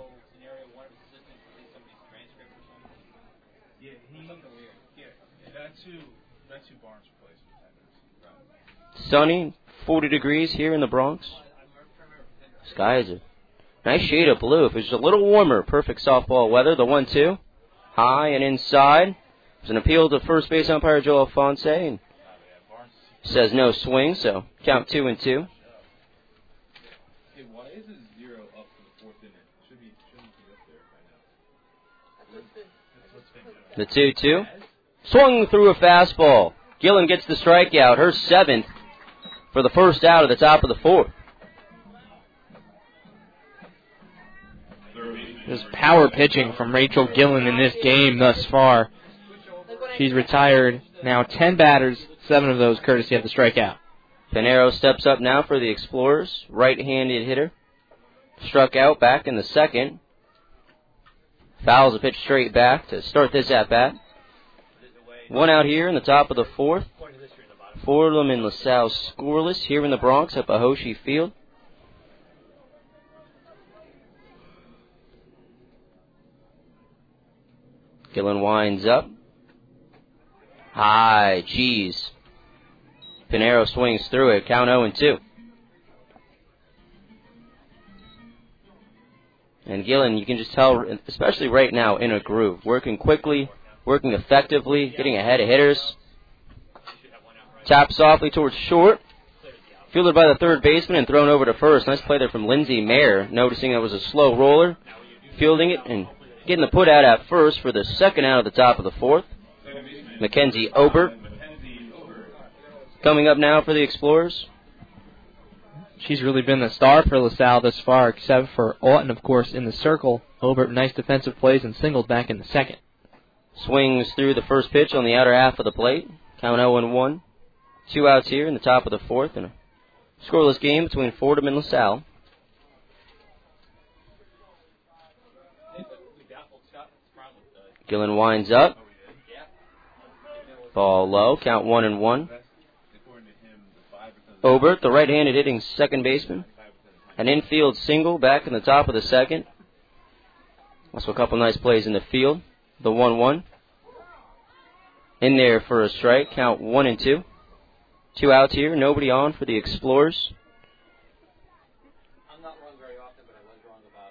Sunny. 40 degrees here in the Bronx. Sky is a nice shade of blue. If it was a little warmer, perfect softball weather. The 1-2. High and inside. There's an appeal to first base umpire Joe Alphonse. And says no swing, so count 2-2. The 2-2. Swung through a fastball. Gillen gets the strikeout. Her 7th. For the first out of the top of the 4th. There's power pitching from Rachel Gillen in this game thus far. She's retired now 10 batters, 7 of those courtesy of the strikeout. Pinero steps up now for the Explorers. Right-handed hitter. Struck out back in the second. Fouls a pitch straight back to start this at-bat. 1 out here in the top of the 4th. Fordham and LaSalle scoreless here in the Bronx at Bahoshi Field. Gillen winds up. High, cheese. Pinero swings through it. Count 0-2. And Gillen, you can just tell, especially right now, in a groove. Working quickly, working effectively, getting ahead of hitters. Tapped softly towards short. Fielded by the third baseman and thrown over to first. Nice play there from Lindsay Mayer, noticing it was a slow roller. Fielding it and getting the put out at first for the second out of the top of the 4th. Mackenzie Obert. Coming up now for the Explorers. She's really been the star for LaSalle thus far, except for Alton, of course, in the circle. Obert, nice defensive plays and singled back in the second. Swings through the first pitch on the outer half of the plate. Count 0-1. 2 outs here in the top of the 4th, and a scoreless game between Fordham and LaSalle. Gillen winds up. Ball low. Count 1-1. Obert, the right-handed hitting second baseman. An infield single back in the top of the second. Also a couple nice plays in the field. The 1-1. in there for a strike. Count 1-2. 2 outs here. Nobody on for the Explorers. I'm not wrong very often, but I was wrong about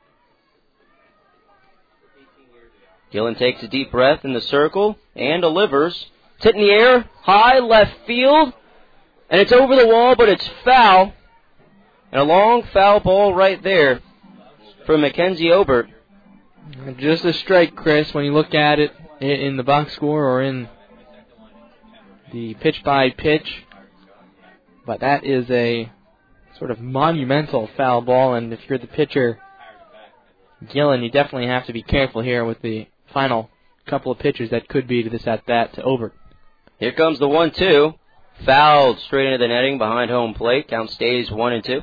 18 years ago. Gillen takes a deep breath in the circle and delivers. It's hit in the air, high left field, and it's over the wall, but it's foul. And a long foul ball right there for Mackenzie Obert. Just a strike, Chris, when you look at it in the box score or in the pitch-by-pitch. But that is a sort of monumental foul ball, and if you're the pitcher, Gillen, you definitely have to be careful here with the final couple of pitches that could be to this at-bat to Obert. Here comes the 1-2. Fouled straight into the netting behind home plate. Count stays 1-2.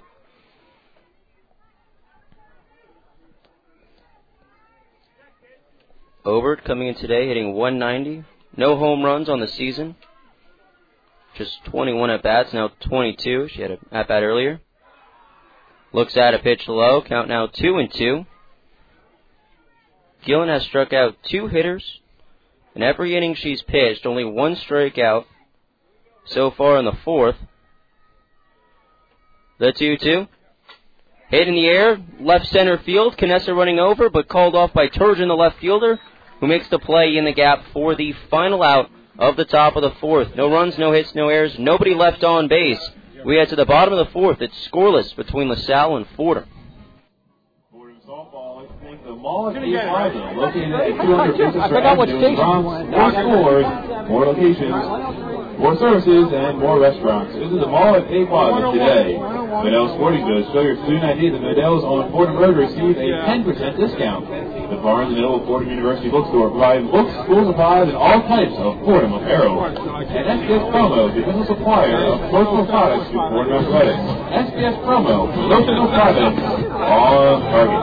Obert coming in today hitting 190. No home runs on the season. Just 21 at-bats, now 22. She had an at-bat earlier. Looks at a pitch low. Count now 2-2. Gillen has struck out 2 hitters. In every inning she's pitched, only 1 strikeout so far in the 4th. The 2-2. Hit in the air, left center field. Canessa running over, but called off by Turgeon, the left fielder, who makes the play in the gap for the final out of the top of the 4th. No runs, no hits, no errors, nobody left on base. We head to the bottom of the 4th. It's scoreless between LaSalle and Fordham. Fordham softball, I think the Mall of Plaza, located at 200 Chester Avenue in Bronx. More scores, more locations, more services, and more restaurants. Visit the Mall at A Plaza today. Modell's Sporting Goods. Show your student ID that Modell's on Fordham Road receive a 10% discount. The Barnes & Noble Fordham University Bookstore provides books, school supplies, and all types of Fordham apparel. And SBS Promo, the official supplier of promotional products to Fordham Athletics. SBS Promo, promotional products on target.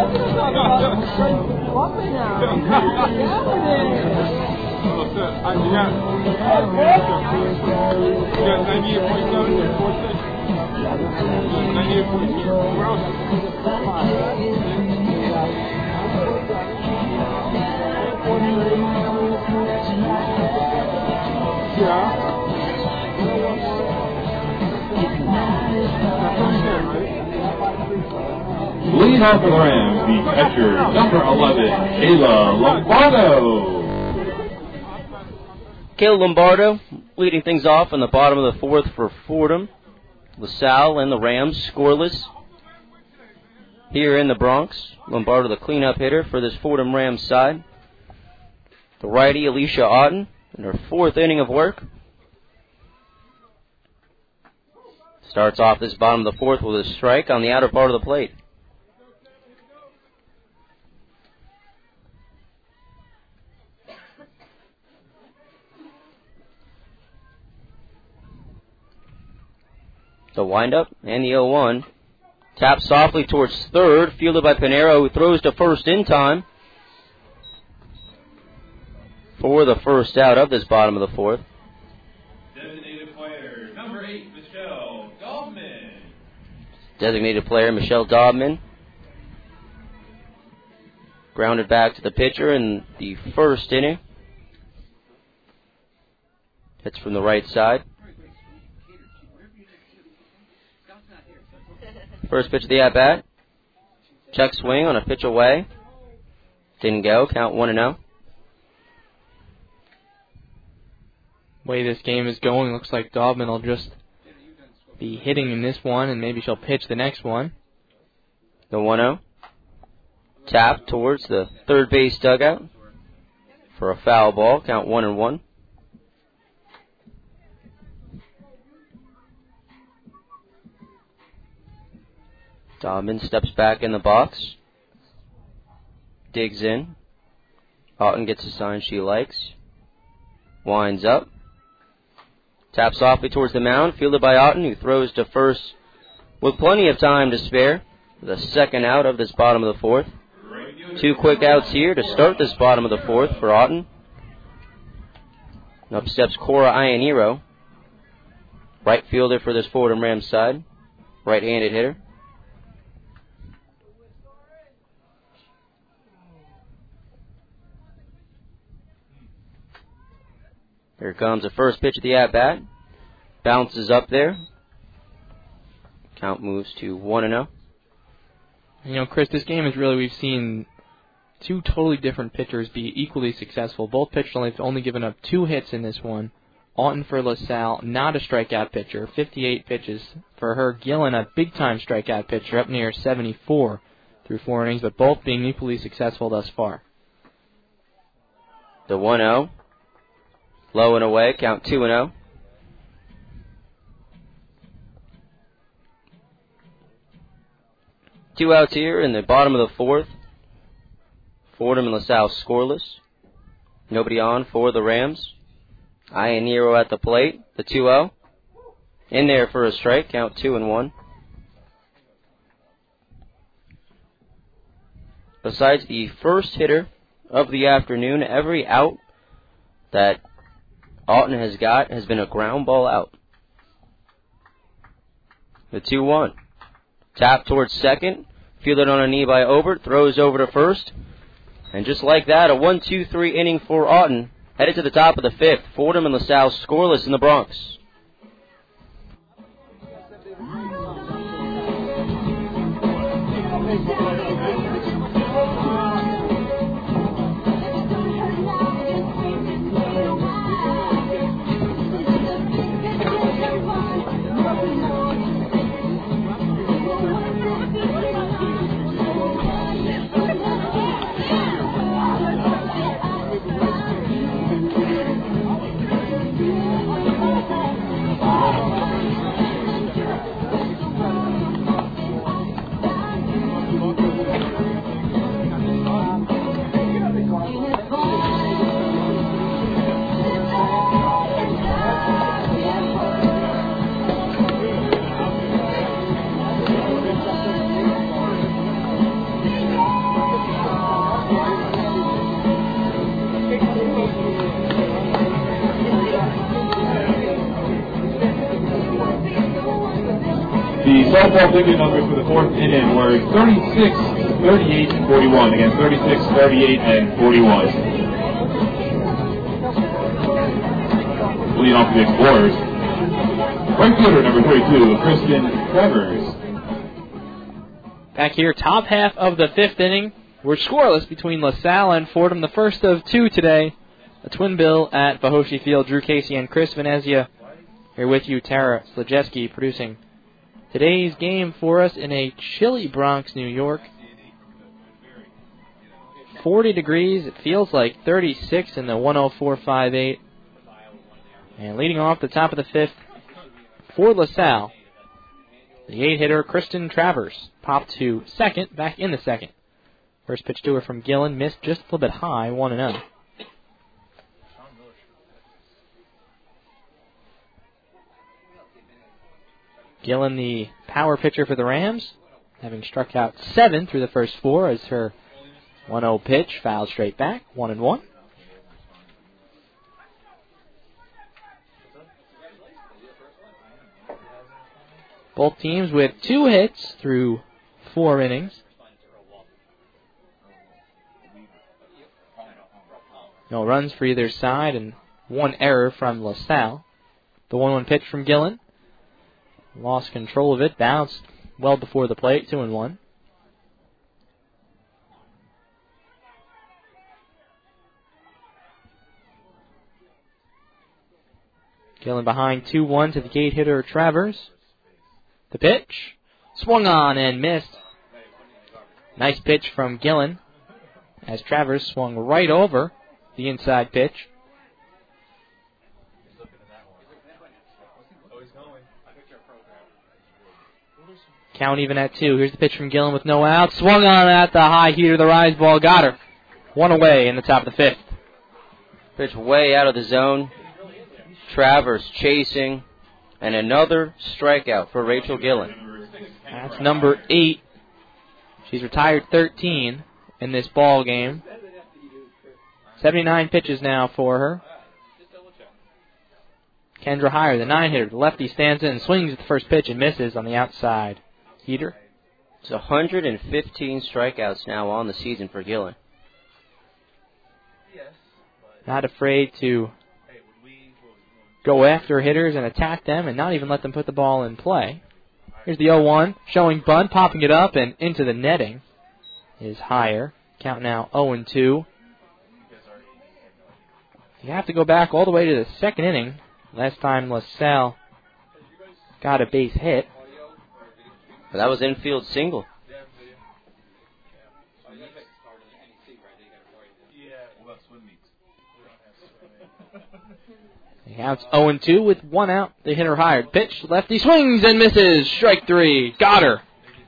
Lead off for the Rams, the catcher, number 11, Kayla Lombardo. Kayla Lombardo leading things off in the bottom of the 4th for Fordham. LaSalle and the Rams scoreless here in the Bronx. Lombardo, the cleanup hitter for this Fordham Rams side. The righty, Alicia Otten, in her 4th inning of work. Starts off this bottom of the 4th with a strike on the outer part of the plate. The windup and the 0-1. Tapped softly towards third, fielded by Pinero, who throws to first in time for the first out of this bottom of the 4th. Designated player, number 8, Michelle Dobman. Designated player, Michelle Dobman. Grounded back to the pitcher in the 1st inning. Hits from the right side. First pitch of the at-bat. Check swing on a pitch away. Didn't go. Count 1-0. Way this game is going, looks like Dobman will just be hitting in this one, and maybe she'll pitch the next one. The 1-0. Tap towards the third base dugout for a foul ball. Count 1-1. Dobman steps back in the box. Digs in. Otten gets a sign she likes. Winds up. Taps softly towards the mound. Fielded by Otten, who throws to first with plenty of time to spare. The second out of this bottom of the 4th. 2 quick outs here to start this bottom of the 4th for Otten. Up steps Cora Ianiro. Right fielder for this Fordham Rams side. Right-handed hitter. Here comes the first pitch of the at-bat. Bounces up there. Count moves to 1-0. You know, Chris, this game is really, we've seen two totally different pitchers be equally successful. Both pitchers only given up 2 hits in this one. Auten for LaSalle, not a strikeout pitcher, 58 pitches for her. Gillen, a big-time strikeout pitcher, up near 74 through 4 innings, but both being equally successful thus far. The 1-0. Low and away, count 2-0. Two outs here in the bottom of the 4th. Fordham and LaSalle scoreless. Nobody on for the Rams. Iannero at the plate, the 2-0. In there for a strike, count 2-1. Besides the first hitter of the afternoon, every out that Auten has got has been a ground ball out. The 2-1. Tap towards second. Fielded on a knee by Obert. Throws over to first. And just like that, a 1-2-3 inning for Auten. Headed to the top of the 5th. Fordham and LaSalle scoreless in the Bronx. The softball ticket numbers for the 4th inning were 36, 38, and 41. Again, 36, 38, and 41. Leading off the Explorers. Right fielder number 32, Kristen Travers. Back here, top half of the 5th inning. We're scoreless between LaSalle and Fordham. The first of 2 today. A twin bill at Bahoshi Field. Drew Casey and Chris Venezia here with you. Tara Slajeski producing today's game for us in a chilly Bronx, New York. 40 degrees. It feels like 36 in the 104.58. And leading off the top of the 5th for LaSalle, the 8-hitter Kristen Travers popped to second, back in the second. First pitch to her from Gillen, missed just a little bit high, 1-0. Gillen, the power pitcher for the Rams, having struck out 7 through the first 4 as her 1-0 pitch fouled straight back, 1-1. Both teams with 2 hits through 4 innings. No runs for either side and 1 error from LaSalle. The 1-1 pitch from Gillen. Lost control of it, bounced well before the plate, 2-1. Gillen behind 2-1 to the 8-hitter Travers. The pitch, swung on and missed. Nice pitch from Gillen as Travers swung right over the inside pitch. Count even at 2. Here's the pitch from Gillen with no out. Swung on at the high heater. The rise ball got her. 1 away in the top of the 5th. Pitch way out of the zone. Travers chasing. And another strikeout for Rachel Gillen. That's number 8. She's retired 13 in this ball game. 79 pitches now for her. Kendra Heyer, the 9-hitter, the lefty, stands in and swings at the first pitch and misses on the outside heater. It's 115 strikeouts now on the season for Gillen. Not afraid to go after hitters and attack them and not even let them put the ball in play. Here's the 0-1, showing bunt, popping it up and into the netting is higher. Count now 0-2. You have to go back all the way to the second inning. Last time LaSalle got a base hit. But that was infield single. The count's 0-2 with 1 out. The hitter hired. Pitch, lefty swings and misses. Strike 3. Got her.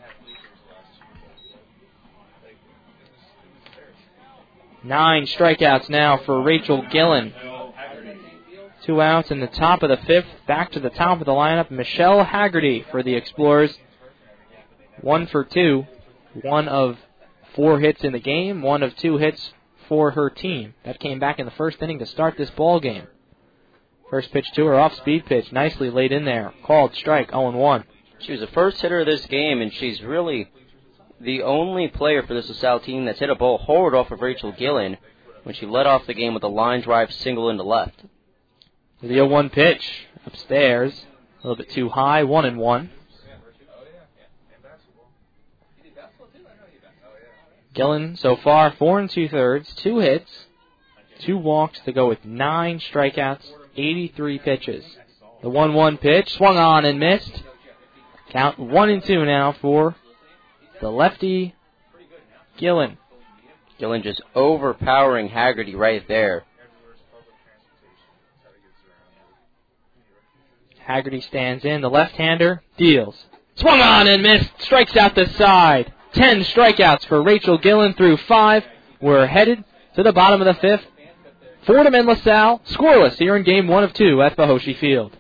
Nine strikeouts now for Rachel Gillen. 2 outs in the top of the 5th. Back to the top of the lineup, Michelle Haggerty for the Explorers. 1 for 2. 1 of 4 hits in the game. 1 of 2 hits for her team. That came back in the first inning to start this ball game. First pitch to her, off-speed pitch. Nicely laid in there. Called strike, 0-1. She was the first hitter of this game, and she's really the only player for this LaSalle team that's hit a ball hard off of Rachel Gillen when she led off the game with a line drive single into left. The 0-1 pitch upstairs. A little bit too high, 1-1. Gillen so far 4 2/3, 2 hits, 2 walks to go with 9 strikeouts, 83 pitches. The 1-1 pitch swung on and missed. Count 1-2 now for the lefty Gillen. Gillen just overpowering Haggerty right there. Haggerty stands in. The left-hander deals. Swung on and missed. Strikes out the side. 10 strikeouts for Rachel Gillen through 5. We're headed to the bottom of the 5th. Fordham and LaSalle scoreless here in Game 1 of 2 at Bahoshi Field.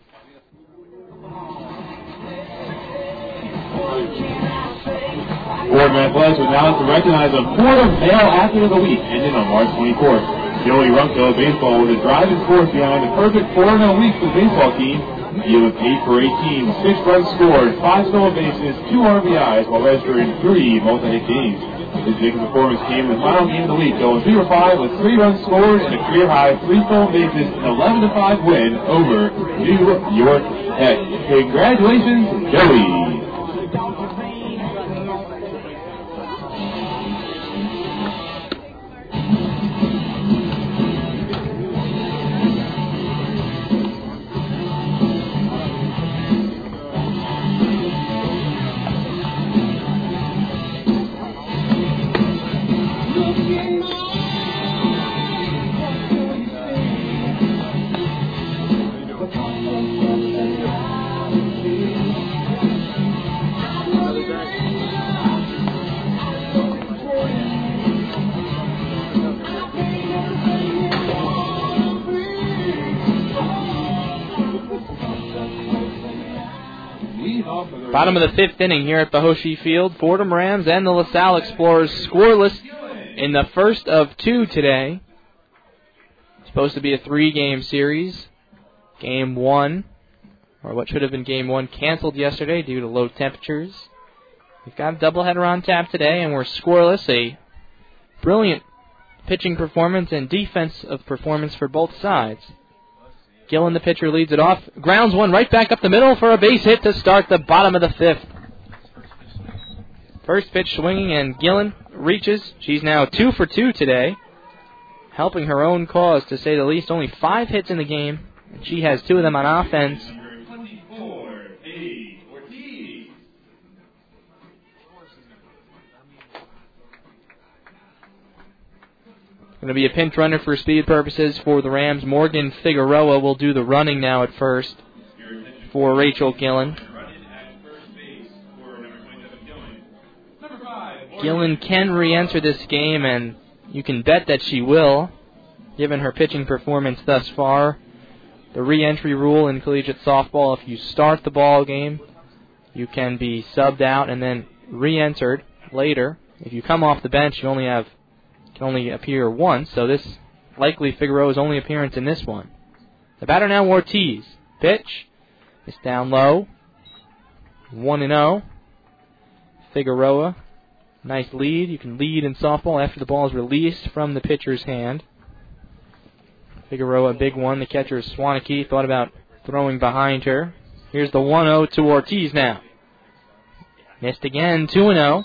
Fordham Athletics would now like to recognize the Fordham Male Athlete of the Week, ending on March 24th. Joey Runkle of baseball with a driving force behind the perfect 4-0 week for the baseball team. He was 8 for 18, 6 runs scored, 5 stolen bases, 2 RBIs, while registering 3 multi-hit games. His big performance came in the final game of the week, going 3 for 5 with 3 runs scored and a career-high 3 stolen bases, an 11-5 win over New York Tech. Congratulations, Joey! Bottom of the 5th inning here at Bahoshi Field. Fordham Rams and the LaSalle Explorers scoreless in the first of 2 today. Supposed to be a 3-game series. Game 1, or what should have been Game 1, canceled yesterday due to low temperatures. We've got a doubleheader on tap today, and we're scoreless. A brilliant pitching performance and defensive performance for both sides. Gillen, the pitcher, leads it off. Grounds one right back up the middle for a base hit to start the bottom of the 5th. First pitch swinging, and Gillen reaches. She's now 2 for 2 today, helping her own cause, to say the least. Only 5 hits in the game, and she has 2 of them on offense. Going to be a pinch runner for speed purposes for the Rams. Morgan Figueroa will do the running now at first for Rachel Gillen. Gillen can re-enter this game, and you can bet that she will, given her pitching performance thus far. The re-entry rule in collegiate softball, if you start the ball game, you can be subbed out and then re-entered later. If you come off the bench, you can only appear once, so this likely Figueroa's only appearance in this one. The batter now, Ortiz. Pitch. It's down low. 1-0. Figueroa. Nice lead. You can lead in softball after the ball is released from the pitcher's hand. Figueroa, big one. The catcher, Swaneke, thought about throwing behind her. Here's the 1-0 to Ortiz now. Missed again, 2-0.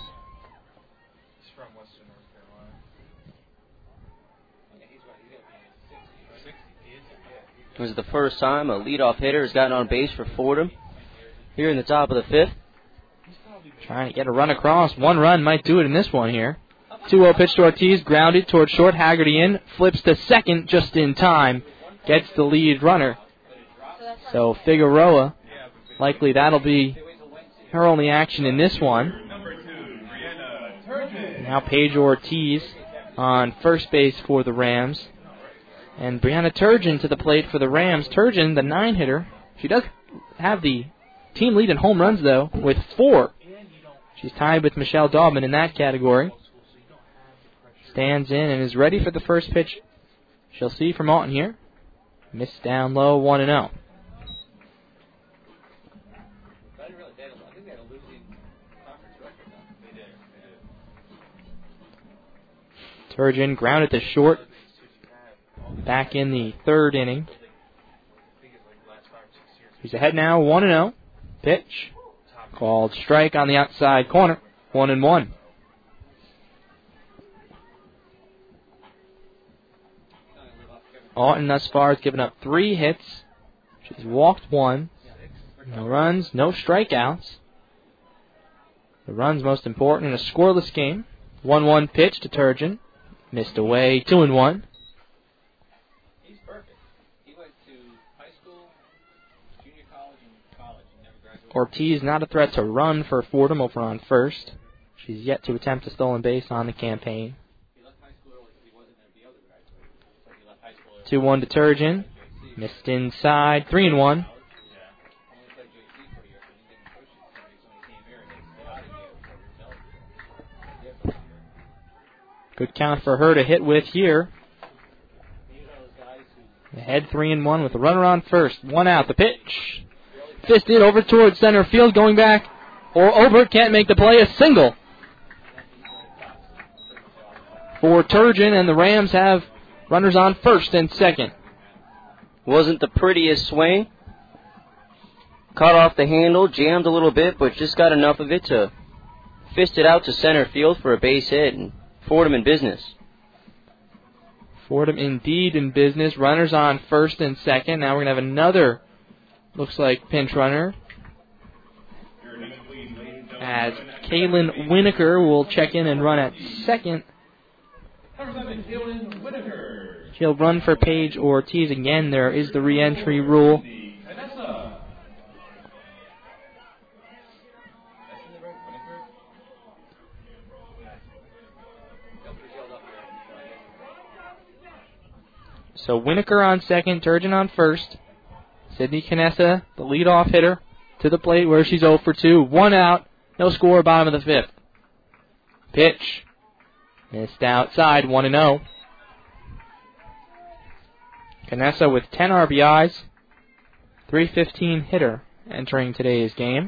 It was the first time a leadoff hitter has gotten on base for Fordham here in the top of the fifth. Trying to get a run across. One run might do it in this one here. 2-0 pitch to Ortiz, grounded towards short. Haggerty in, flips to second just in time. Gets the lead runner. So Figueroa, likely that'll be her only action in this one. Now Paige Ortiz on first base for the Rams. And Brianna Turgeon to the plate for the Rams. Turgeon, the 9-hitter. She does have the team lead in home runs, though, with 4. She's tied with Michelle Daubman in that category. Stands in and is ready for the first pitch. She'll see from Alton here. Missed down low, 1-0. Turgeon grounded to short. Back in the third inning. He's ahead now, 1-0. Pitch. Called strike on the outside corner. 1-1. Alton thus far has given up 3 hits. She's walked 1. No runs, no strikeouts. The run's most important in a scoreless game. 1-1 pitch to Turgeon. Missed away, 2-1. Ortiz not a threat to run for Fordham over on first. She's yet to attempt a stolen base on the campaign. 2-1 to Turgeon. Missed inside. 3-1. Good count for her to hit with here. Ahead 3-1 with a runner on first. 1 out. The pitch. Fisted over towards center field, going back. Or Obert can't make the play. A single for Turgeon, and the Rams have runners on first and second. Wasn't the prettiest swing. Caught off the handle, jammed a little bit, but just got enough of it to fist it out to center field for a base hit, and Fordham in business. Fordham indeed in business. Runners on first and second. Now we're going to have another, looks like, pinch runner, as Kaylin Winokur will check in and run at second. She'll run for Paige Ortiz again. There is the re-entry rule. So Winokur on second, Turgeon on first. Sydney Canessa, the leadoff hitter, to the plate where she's 0 for 2. 1 out, no score, bottom of the fifth. Pitch. Missed outside, 1-0. Canessa with 10 RBIs, 315 hitter entering today's game.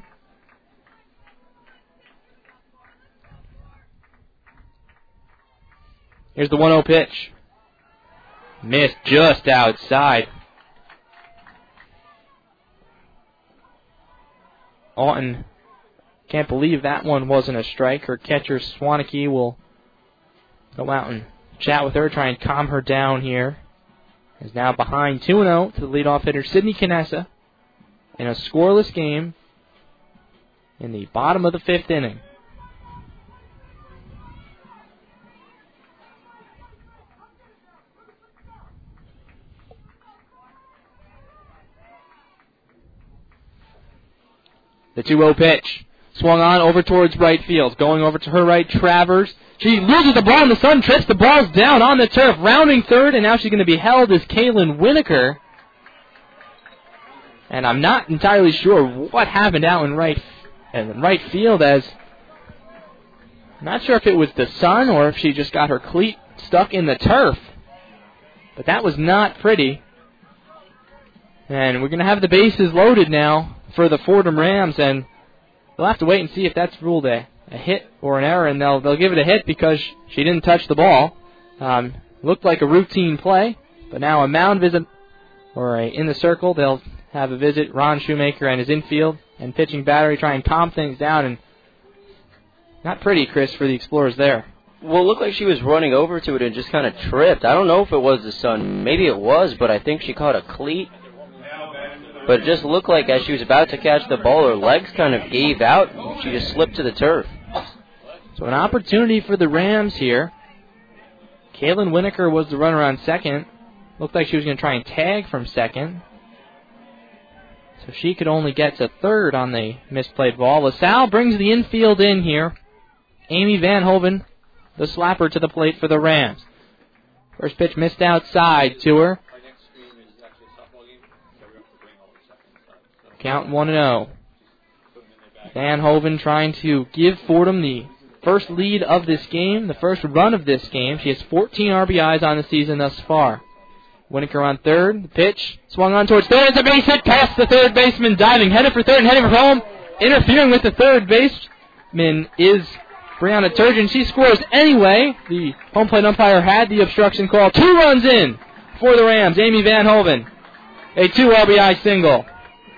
Here's the 1-0 pitch. Missed just outside. Alton can't believe that one wasn't a strike. Her catcher, Swaneke, will go out and chat with her, try and calm her down here. Is now behind 2-0 to the leadoff hitter, Sydney Canessa, in a scoreless game in the bottom of the fifth inning. The 2-0 pitch. Swung on over towards right field. Going over to her right, Travers. She loses the ball in the sun, trips the balls down on the turf, rounding third, and now she's going to be held as Kaylin Winokur. And I'm not entirely sure what happened out in right field, as I'm not sure if it was the sun or if she just got her cleat stuck in the turf. But that was not pretty. And we're going to have the bases loaded now for the Fordham Rams, and we'll have to wait and see if that's ruled a hit or an error, and they'll give it a hit because she didn't touch the ball. Looked like a routine play, but now a mound visit or in the circle, they'll have a visit. Ron Shoemaker and his infield and pitching battery try and calm things down. And not pretty, Chris, for the Explorers there. Well, it looked like she was running over to it and just kind of tripped. I don't know if it was the sun. Maybe it was, but I think she caught a cleat. But it just looked like as she was about to catch the ball, her legs kind of gave out. She just slipped to the turf. So an opportunity for the Rams here. Kaylin Winokur was the runner on second. Looked like she was going to try and tag from second. So she could only get to third on the misplayed ball. LaSalle brings the infield in here. Amy Van Hoven, the slapper to the plate for the Rams. First pitch missed outside to her. Count 1-0. Van Hoven trying to give Fordham the first lead of this game, the first run of this game. She has 14 RBIs on the season thus far. Winokur on third. The pitch swung on towards third. It's a base hit past the third baseman, diving, headed for third and heading for home. Interfering with the third baseman is Brianna Turgeon. She scores anyway. The home plate umpire had the obstruction call. 2 runs in for the Rams. Amy Van Hoven, a 2 RBI single.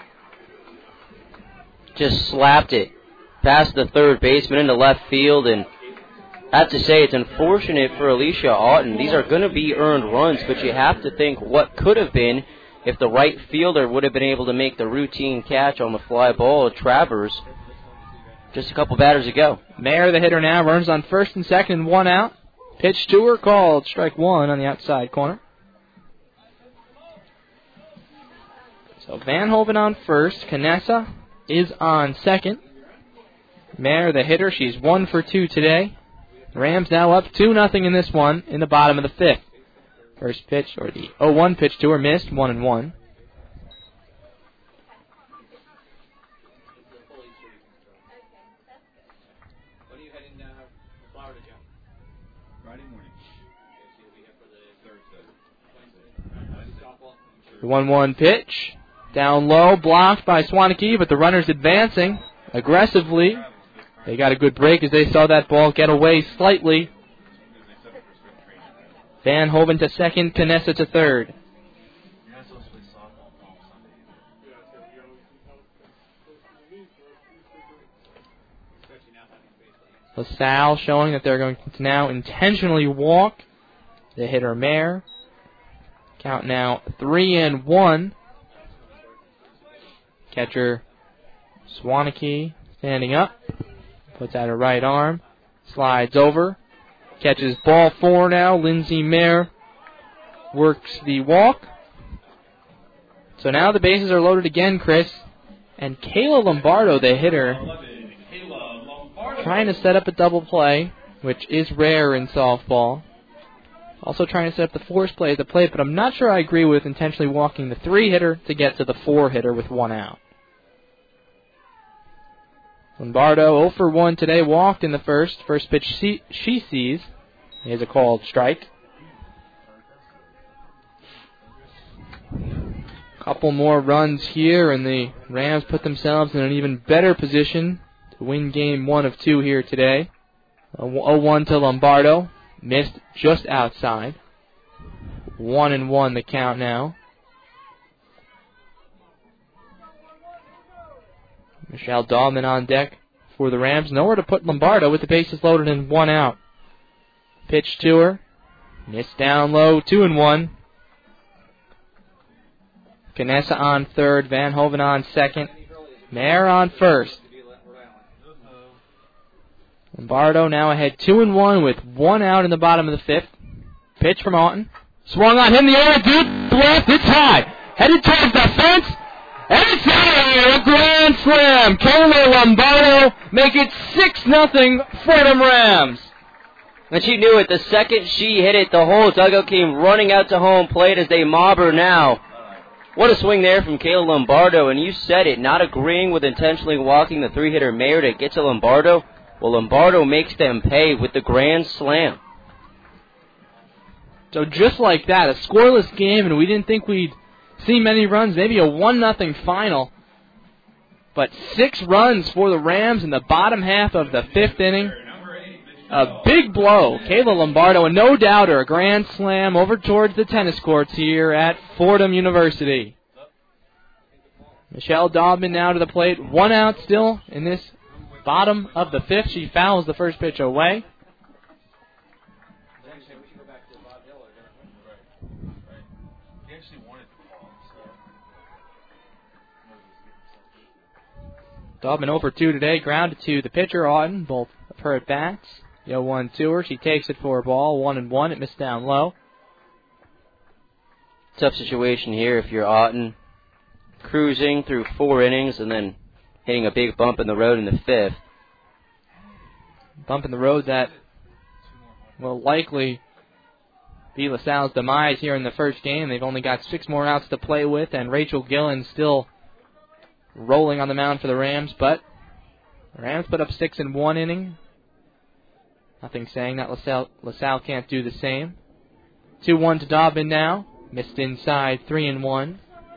Just slapped it past the third baseman into left field, and I have to say it's unfortunate for Alicia Auten. These are going to be earned runs, but you have to think what could have been if the right fielder would have been able to make the routine catch on the fly ball at Travers just a couple batters ago. Mayer, the hitter now, runs on first and second and 1 out. Pitch to her, called strike 1 on the outside corner. So Van Hoven on first. Canessa is on second. Mayer, the hitter, she's 1 for 2 today. The Rams now up 2-0 in this one in the bottom of the 5th. First pitch, or the 0-1 pitch to her, missed, 1-1. The 1-1 pitch. Down low, blocked by Swaneke, but the runner's advancing aggressively. They got a good break as they saw that ball get away slightly. Van Hoven to second, Canessa to third. LaSalle showing that they're going to now intentionally walk the hitter Mayer. Count now 3-1. Catcher Swaneke standing up. Puts out her right arm. Slides over. Catches ball 4 now. Lindsay Mayer works the walk. So now the bases are loaded again, Chris. And Kayla Lombardo, the hitter, trying to set up a double play, which is rare in softball. Also trying to set up the force play at the plate, but I'm not sure I agree with intentionally walking the 3-hitter to get to the 4-hitter with 1 out. Lombardo 0 for 1 today, walked in the first. First pitch she sees is a called strike. Couple more runs here, and the Rams put themselves in an even better position to win game 1 of 2 here today. 0-1 to Lombardo. Missed just outside. 1-1 the count now. Michelle Dahlman on deck for the Rams. Nowhere to put Lombardo with the bases loaded and 1 out. Pitch to her. Missed down low. 2-1. Canessa on third. Van Hoven on second. Mayer on first. Lombardo now ahead 2-1 with 1 out in the bottom of the 5th. Pitch from Auten. Swung on him. The air deep left. It's high. Headed towards the fence. And it's a grand slam. Kayla Lombardo make it 6-0 Fordham Rams. And she knew it. The second she hit it, the whole dugout came running out to home plate as they mob her now. What a swing there from Kayla Lombardo. And you said it, not agreeing with intentionally walking the 3-hitter Mayer to get to Lombardo. Well, Lombardo makes them pay with the grand slam. So just like that, a scoreless game, and we didn't think we'd see many runs, maybe a 1-0 final. But 6 runs for the Rams in the bottom half of the 5th inning. A big blow. Kayla Lombardo, a no-doubter, a grand slam over towards the tennis courts here at Fordham University. Michelle Dobbin now to the plate. 1 out still in this bottom of the 5th. She fouls the first pitch away. Dobbin over 2 today, grounded to the pitcher, Auten, both of her at bats. 0-1 to her. She takes it for a ball, 1-1. It missed down low. Tough situation here if you're Auten, cruising through 4 innings and then hitting a big bump in the road in the 5th. Bump in the road that will likely be LaSalle's demise here in the first game. They've only got 6 more outs to play with, and Rachel Gillen still rolling on the mound for the Rams, but the Rams put up 6 in 1 inning. Nothing saying that LaSalle can't do the same. 2-1 to Dobbin now. Missed inside, 3-1.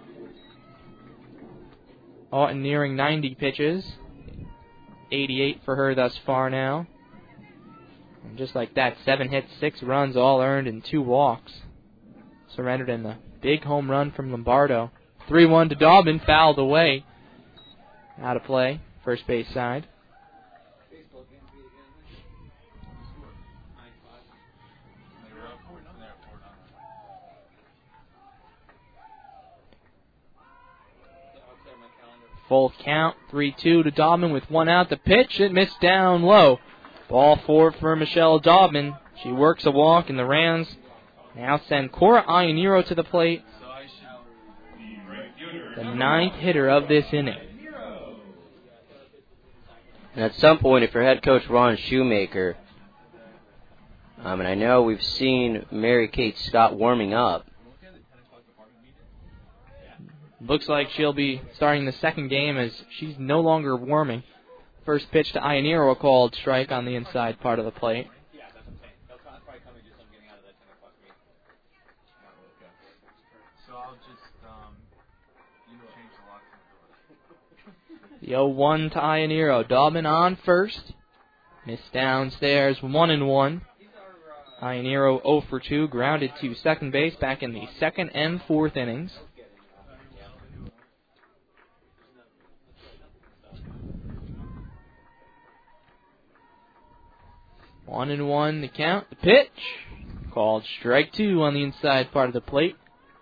Auten nearing 90 pitches. 88 for her thus far now. And just like that, 7 hits, 6 runs, all earned, and 2 walks. Surrendered in the big home run from Lombardo. 3-1 to Dobbin, fouled away. Out of play, first base side. Full count, 3-2 to Dobbin with 1 out. The pitch, it missed down low. Ball 4 for Michelle Dobbin. She works a walk, and the Rams now send Cora Ianniero to the plate. The 9th hitter of this inning. And at some point, if you're head coach Ron Shoemaker, and I know we've seen Mary Kate Scott warming up. Looks like she'll be starting the second game as she's no longer warming. First pitch to Ianniero, a called strike on the inside part of the plate. The 0-1 to Ianniero. Dobbin on first. Missed downstairs, 1-1. Ianniero 0 for 2, grounded to second base back in the 2nd and 4th innings. One and 1 the count. The pitch. Called strike 2 on the inside part of the plate.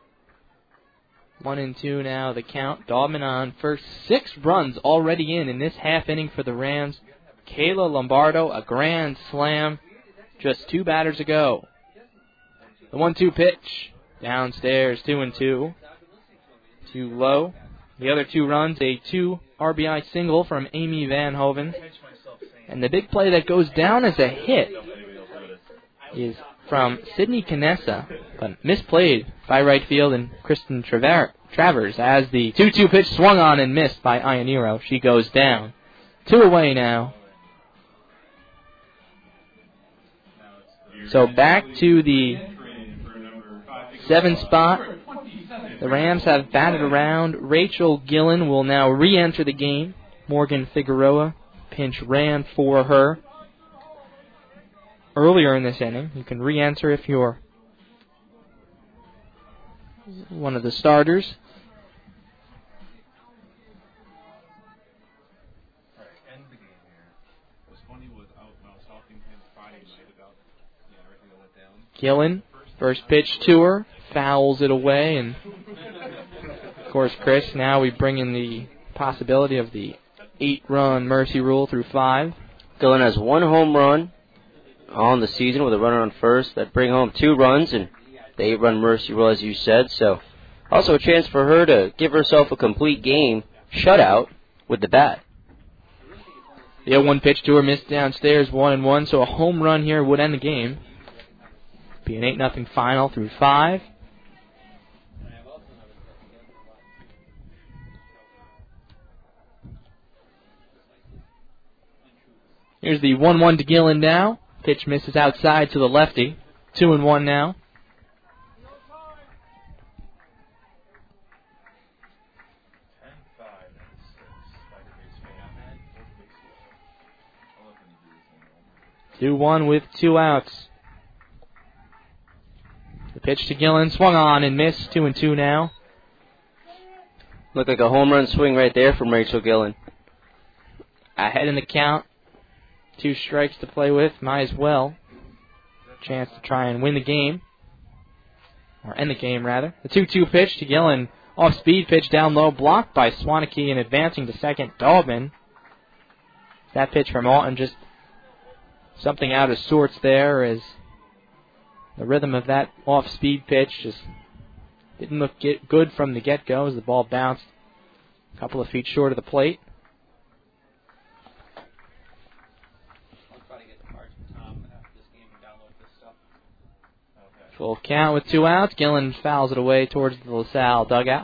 1-2 now the count. Dobbin on first. 6 runs already in this half inning for the Rams. Kayla Lombardo, a grand slam just 2 batters ago. The 1-2 pitch. Downstairs, 2-2. Too low. The other 2 runs, a 2 RBI single from Amy Van Hoven. And the big play that goes down as a hit is from Sydney Canessa, but misplayed by right field and Kristen Travers as the 2-2 pitch swung on and missed by Ianniero. She goes down. 2 away now. So back to the 7th spot. The Rams have batted around. Rachel Gillen will now re-enter the game. Morgan Figueroa pinch ran for her earlier in this inning. You can re-enter if you're one of the starters. Gillen, first pitch to her, fouls it away, and of course, Chris, now we bring in the possibility of the 8-run mercy rule through 5. Gillen has 1 home run on the season with a runner on first that bring home 2 runs and the 8-run mercy rule, as you said. So also a chance for her to give herself a complete game shutout with the bat. The 0-1 pitch to her, missed downstairs, 1-1. So a home run here would end the game. Be an 8-0 final through 5. Here's the 1-1 to Gillen now. Pitch misses outside to the lefty. 2-1 now. Two one with 2 outs. The pitch to Gillen, swung on and missed. 2-2 now. Looked like a home run swing right there from Rachel Gillen. Ahead in the count. 2 strikes to play with. Might as well. Chance to try and win the game. Or end the game, rather. The 2-2 pitch to Gillen. Off-speed pitch down low. Blocked by Swaneke and advancing to second. Daubman. That pitch from Alton just something out of sorts there as the rhythm of that off-speed pitch just didn't look good from the get-go as the ball bounced a couple of feet short of the plate. Full count with 2 outs. Gillen fouls it away towards the LaSalle dugout.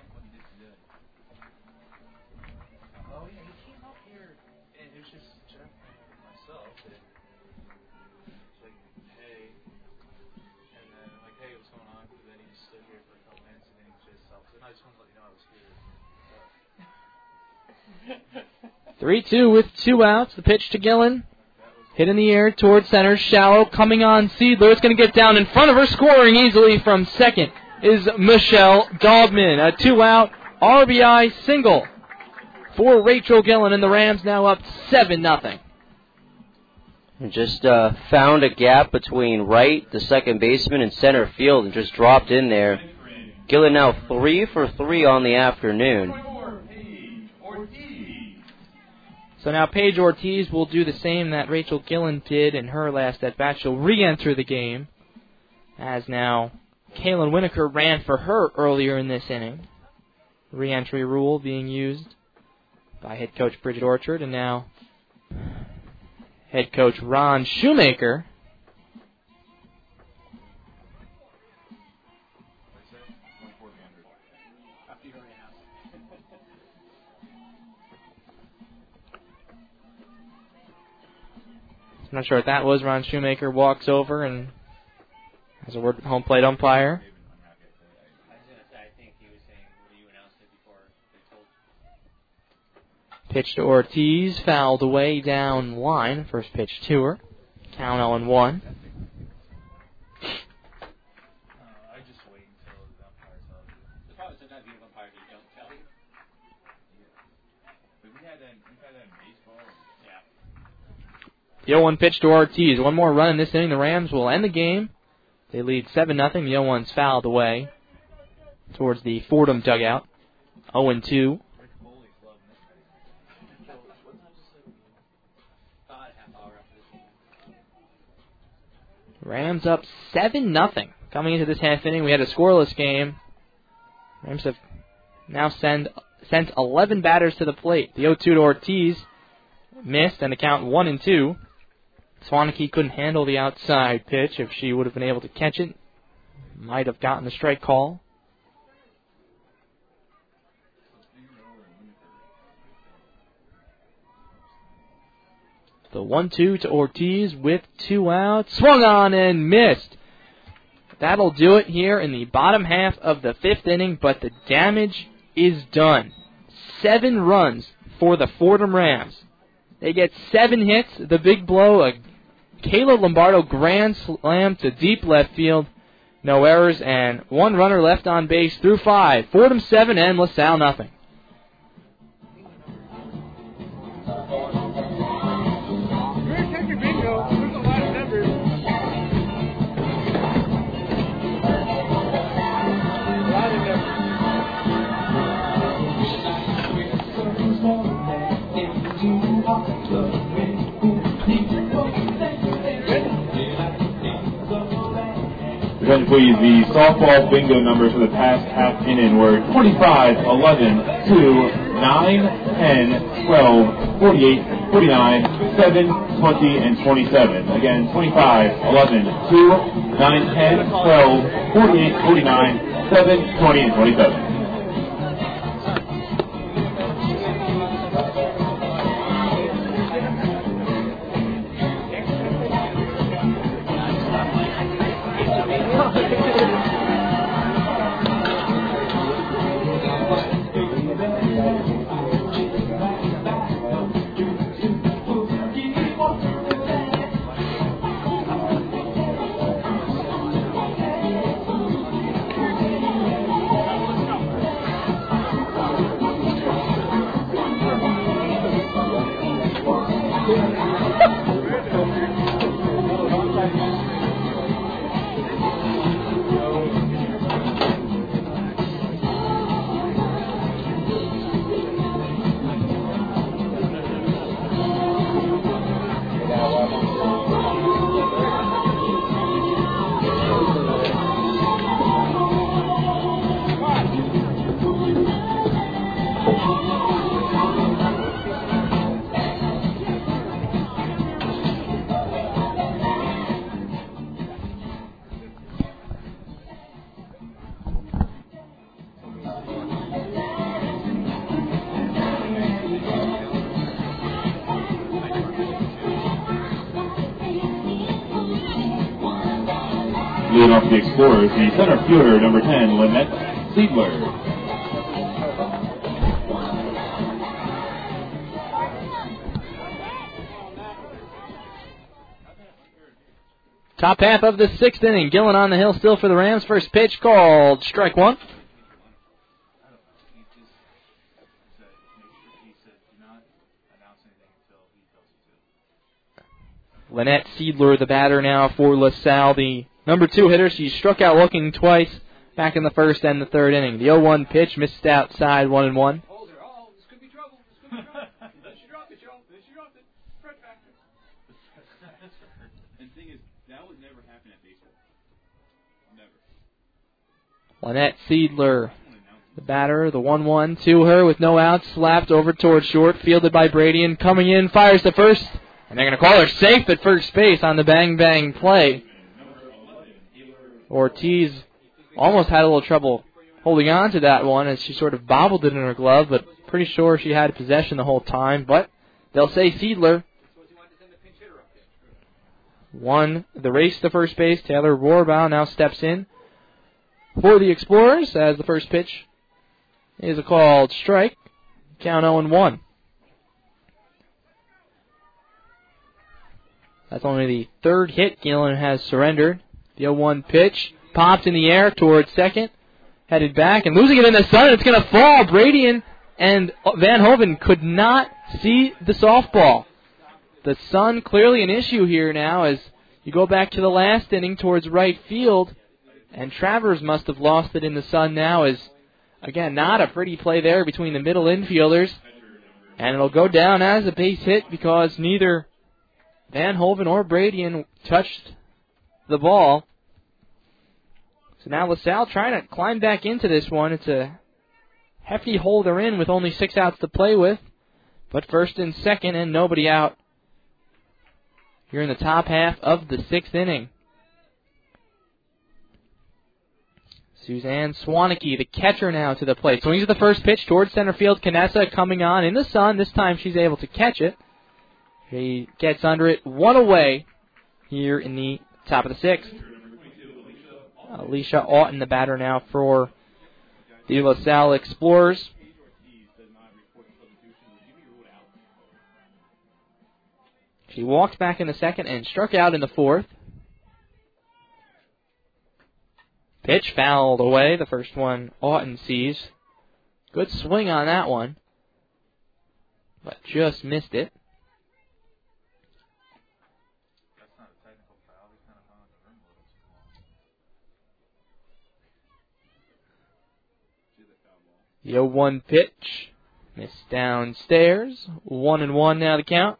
Three 3-2 with 2 outs. The pitch to Gillen. Hit in the air towards center. Shallow coming on Seidler. It's going to get down in front of her. Scoring easily from second is Michelle Daubman. A 2-out RBI single for Rachel Gillen, and the Rams now up 7-0. Just found a gap between right, the second baseman, and center field and just dropped in there. Gillen now 3 for 3 on the afternoon. So now Paige Ortiz will do the same that Rachel Gillen did in her last at-bat. She'll re-enter the game, as now Kaylin Winokur ran for her earlier in this inning. Re-entry rule being used by head coach Bridget Orchard, and now head coach Ron Shoemaker. I'm not sure what that was. Ron Shoemaker walks over and has a word with home plate umpire. Pitch to Ortiz, fouled away down line. First pitch to her. Count 0-1. The 0-1 pitch to Ortiz. One more run in this inning. The Rams will end the game. They lead 7-0. The 0-1's fouled away towards the Fordham dugout. 0-2. Rams up 7-0. Coming into this half inning, we had a scoreless game. Rams have now sent 11 batters to the plate. The 0-2 to Ortiz missed, and the count 1-2. Swaneke couldn't handle the outside pitch. If she would have been able to catch it, might have gotten the strike call. The 1-2 to Ortiz with 2 outs. Swung on and missed. That'll do it here in the bottom half of the 5th inning, but the damage is done. 7 runs for the Fordham Rams. They get 7 hits. The big blow, a Kayla Lombardo grand slam to deep left field. No errors, and 1 runner left on base through 5. Fordham 7 and LaSalle nothing. Then please, the softball bingo numbers for the past half inning were 25, 11, 2, 9, 10, 12, 48, 49, 7, 20, and 27. Again, 25, 11, 2, 9, 10, 12, 48, 49, 7, 20, and 27. leading off the Explorers, the center fielder, number 10, Lynette Siedler. Top half of the sixth inning. Gillen on the hill still for the Rams. First pitch called strike one. Lynette Siedler, the batter now for LaSalle, the number 2 hitter. She struck out looking twice back in the first and the third inning. The 0-1 pitch missed outside, 1-1. This could be trouble. She dropped it, Joe. She dropped it. Right back. And the thing is, that would never happen at baseball. Never. Lynette Siedler, the batter, the 1-1 to her with no outs, slapped over towards short, fielded by Brady, and coming in, fires to first. And they're going to call her safe at first base on the bang-bang play. Ortiz almost had a little trouble holding on to that one as she sort of bobbled it in her glove, but pretty sure she had possession the whole time. But they'll say Siedler won the race to first base. Taylor Rohrbaugh now steps in for the Explorers as the first pitch is a called strike. Count 0-1. That's only the third hit Gillen has surrendered. The 0-1 pitch popped in the air towards second. Headed back and losing it in the sun. It's going to fall. Brady and Van Hoven could not see the softball. The sun clearly an issue here now as you go back to the last inning towards right field. And Travers must have lost it in the sun now as, again, not a pretty play there between the middle infielders. And it'll go down as a base hit because neither Van Hoven or Bradian touched the ball. So now LaSalle trying to climb back into this one. It's a hefty hole they're in with only 6 outs to play with. But first and second and nobody out here in the top half of the sixth inning. Suzanne Swaneke, the catcher now to the plate. Swings at the first pitch towards center field. Canessa coming on in the sun. This time she's able to catch it. She gets under it, one away here in the top of the sixth. Alicia Auten, the batter now for the LaSalle Explorers. She walked back in the second and struck out in the fourth. Pitch fouled away. The first one Auten sees. Good swing on that one, but just missed it. The 0-1 pitch missed downstairs. 1-1 now the count.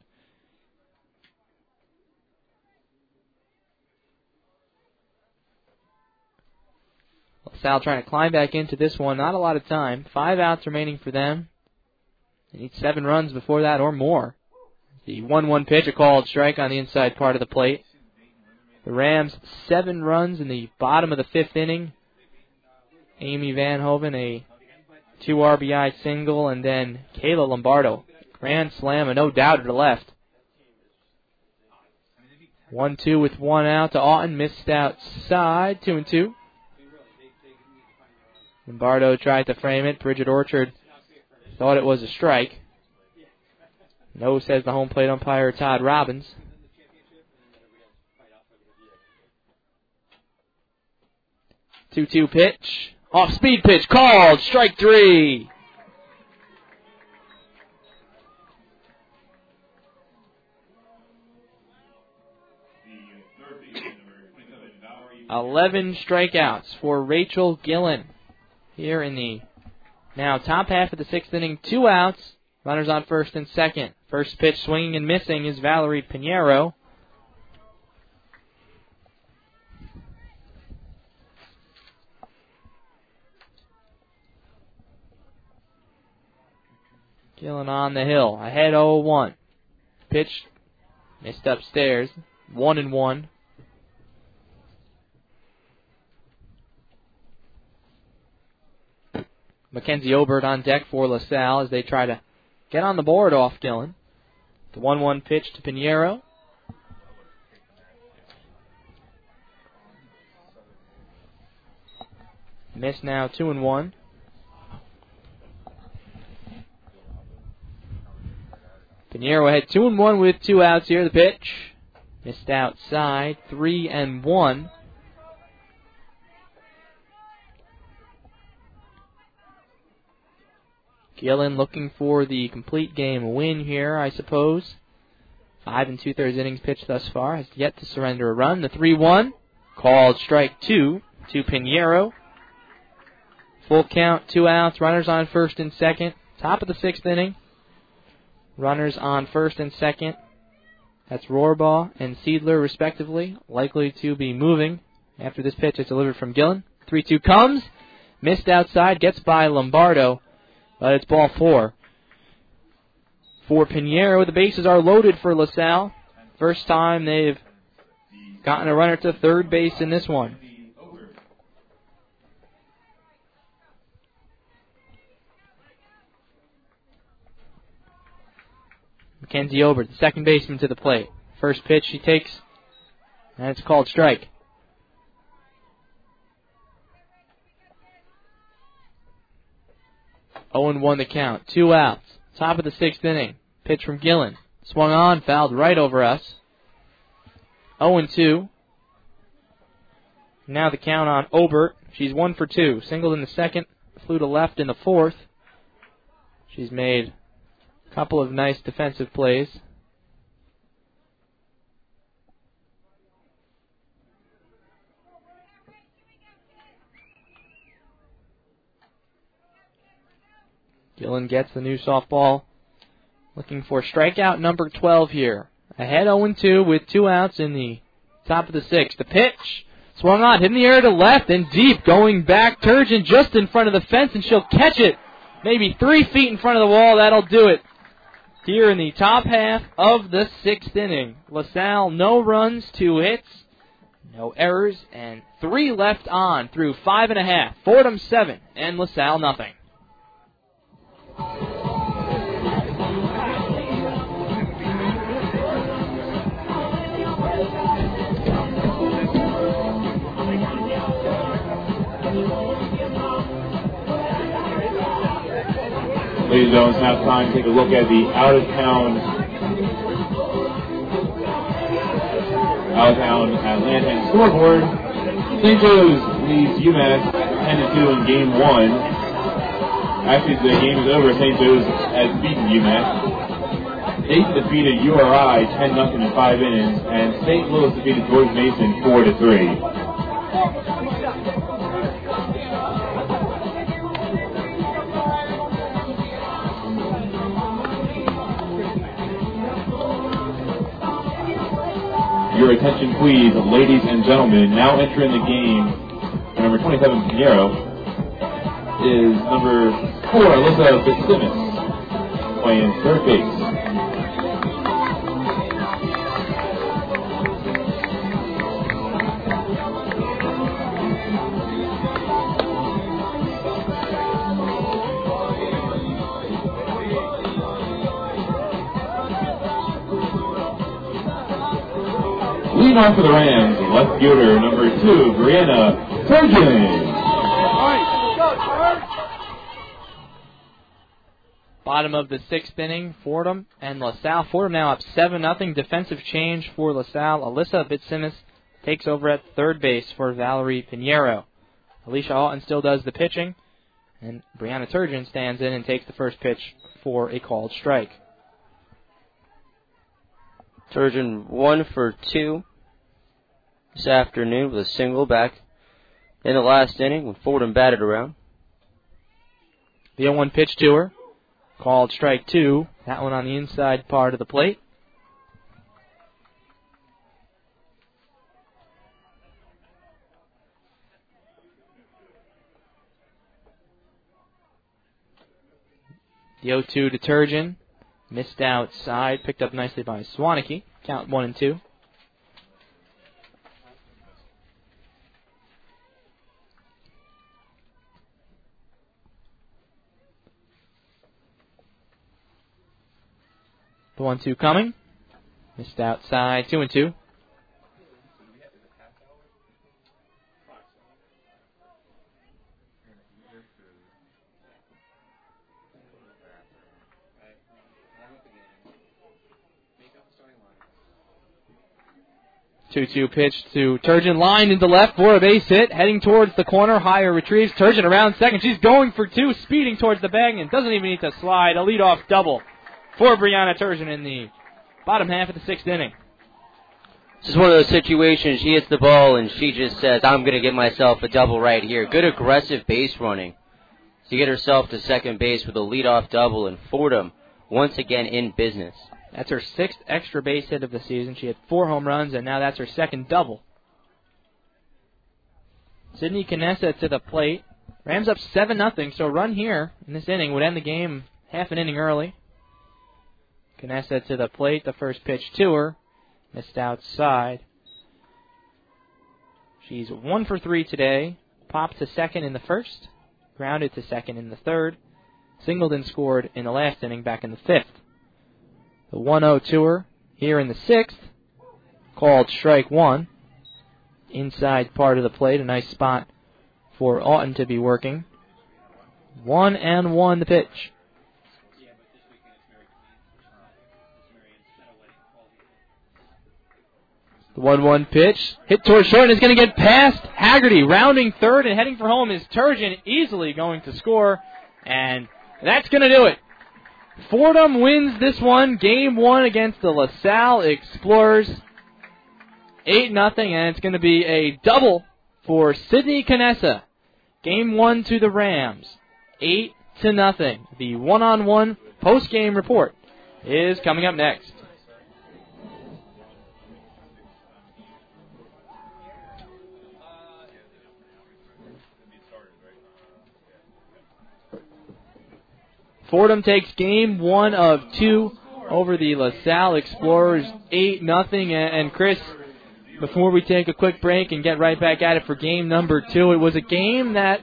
LaSalle trying to climb back into this one. Not a lot of time. 5 outs remaining for them. They need 7 runs before that or more. The 1-1 pitch, a called strike on the inside part of the plate. The Rams 7 runs in the bottom of the 5th inning. Amy Van Hoven, a 2 RBI single, and then Kayla Lombardo. Grand slam, and no doubt to the left. 1-2 with 1 out to Auten. Missed outside. 2-2. Lombardo tried to frame it. Bridget Orchard thought it was a strike. No, says the home plate umpire, Todd Robbins. Two-two pitch. Off-speed pitch called. Strike 3. Eleven strikeouts for Rachel Gillen here in the now top half of the 6th inning. 2 outs. Runners on first and second. First pitch swinging and missing is Valerie Pinheiro. Gillen on the hill. Ahead 0-1. Pitch missed upstairs. 1-1. Mackenzie Obert on deck for LaSalle as they try to get on the board off Gillen. The 1-1 pitch to Pinheiro. Missed now 2-1. Pinheiro had 2-1 with 2 outs here. The pitch. Missed outside. 3-1. Gillen looking for the complete game win here, I suppose. 5 2/3 innings pitched thus far. Has yet to surrender a run. The 3-1. Called strike 2 to Pinheiro. Full count, 2 outs. Runners on first and second. Top of the 6th inning. Runners on first and second. That's Rohrbaugh and Seidler, respectively. Likely to be moving after this pitch is delivered from Gillen. 3-2 comes. Missed outside. Gets by Lombardo. But it's ball 4. For Pinheiro, the bases are loaded for LaSalle. First time they've gotten a runner to third base in this one. Mackenzie Obert, the second baseman, to the plate. First pitch he takes, and it's called strike. Oh and 1 the count. 2 outs. Top of the 6th inning. Pitch from Gillen. Swung on, fouled right over us. 0-2. Now the count on Obert. She's 1 for 2. Singled in the second, flew to left in the fourth. She's made a couple of nice defensive plays. Gillen gets the new softball. Looking for strikeout number 12 here. Ahead 0-2 with 2 outs in the top of the 6th. The pitch swung on, hit in the air to left and deep. Going back, Turgeon just in front of the fence, and she'll catch it. Maybe 3 feet in front of the wall. That'll do it. Here in the top half of the 6th inning. LaSalle, no runs, 2 hits, no errors, and 3 left on through 5.5. Fordham 7 and LaSalle nothing. Ladies and gentlemen, it's now time to take a look at the out-of-town Atlanta scoreboard. St. Joe's leads UMass 10-2 in Game 1. Actually, the game is over. St. Joe's has beaten UMass. Dayton defeated URI 10-0 in 5 innings, and St. Louis defeated George Mason 4-3. Your attention, please, ladies and gentlemen. Now entering the game, number 27, Pinheiro, is number 4, Alyssa Fitzsimmons, playing third base. Leading off for the Rams, left fielder number 2, Brianna Turgeon. Bottom of the 6th inning, Fordham and LaSalle. Fordham now up 7-0. Defensive change for LaSalle. Alyssa Fitzsimmons takes over at third base for Valerie Pinheiro. Alicia Alton still does the pitching, and Brianna Turgeon stands in and takes the first pitch for a called strike. Turgeon 1 for 2 this afternoon with a single back in the last inning when Fordham batted around. The 0-1 pitch to her. Called strike 2. That one on the inside part of the plate. The 0-2 to Turgeon. Missed outside. Picked up nicely by Swaneke. Count 1-2. The 1-2 coming. Missed outside. 2-2. 2-2 pitch to Turgeon, lined into left for a base hit, heading towards the corner. Higher retrieves. Turgeon around second. She's going for two, speeding towards the bag, and doesn't even need to slide. A leadoff double for Brianna Turgeon in the bottom half of the 6th inning. This is one of those situations. She hits the ball, and she just says, I'm going to get myself a double right here. Good aggressive base running to get herself to second base with a leadoff double, and Fordham once again in business. That's her 6th extra base hit of the season. She had 4 home runs, and now that's her 2nd double. Sydney Canessa to the plate. Rams up 7-0, so a run here in this inning would end the game half an inning early. Canessa to the plate. The first pitch to her. Missed outside. She's 1 for 3 today. Popped to second in the first. Grounded to second in the third. Singled and scored in the last inning back in the 5th. The 1-0 to her here in the 6th. Called strike 1. Inside part of the plate. A nice spot for Auten to be working. 1-1 the pitch. The 1-1 pitch. Hit towards short and is going to get past Haggerty. Rounding third and heading for home is Turgeon, easily going to score. And that's going to do it. Fordham wins this one, Game 1 against the LaSalle Explorers. 8-0, and it's going to be a double for Sydney Canessa. Game 1 to the Rams. 8-0. The one-on-one post-game report is coming up next. Fordham takes Game 1 of 2 over the LaSalle Explorers, 8-0. And Chris, before we take a quick break and get right back at it for game number 2, it was a game that,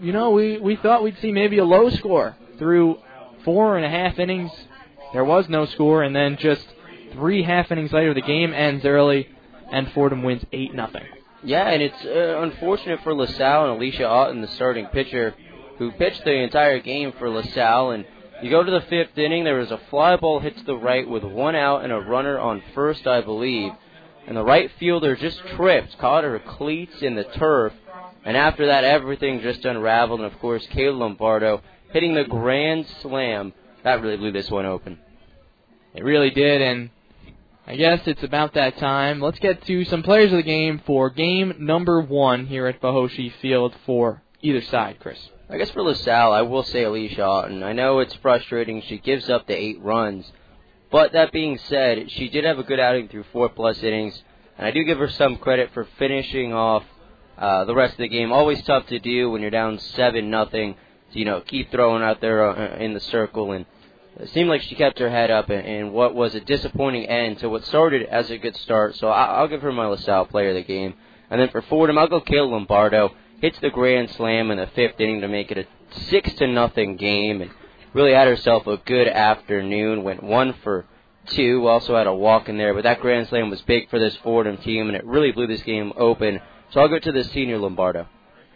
we thought we'd see maybe a low score. Through 4.5 innings, there was no score, and then just 3 half innings later, the game ends early, and Fordham wins 8-0. Yeah, and it's unfortunate for LaSalle and Alicia Auten, the starting pitcher, who pitched the entire game for LaSalle. And you go to the 5th inning, there was a fly ball hit to the right with 1 out and a runner on first, I believe. And the right fielder just tripped, caught her cleats in the turf. And after that, everything just unraveled. And, of course, Kayla Lombardo hitting the grand slam. That really blew this one open. It really did, and I guess it's about that time. Let's get to some players of the game for game number 1 here at Bohoshi Field for either side, Chris. I guess for LaSalle, I will say Alicia Auten. I know it's frustrating. She gives up the 8 runs. But that being said, she did have a good outing through 4+ innings. And I do give her some credit for finishing off the rest of the game. Always tough to do when you're down 7-0. To, keep throwing out there in the circle. And it seemed like she kept her head up in what was a disappointing end to what started as a good start. So I'll give her my LaSalle player of the game. And then for Fordham, I'll go Kayla Lombardo. Hits the grand slam in the 5th inning to make it a 6-0 game, and really had herself a good afternoon. Went 1 for 2, also had a walk in there, but that grand slam was big for this Fordham team, and it really blew this game open. So I'll go to the senior Lombardo.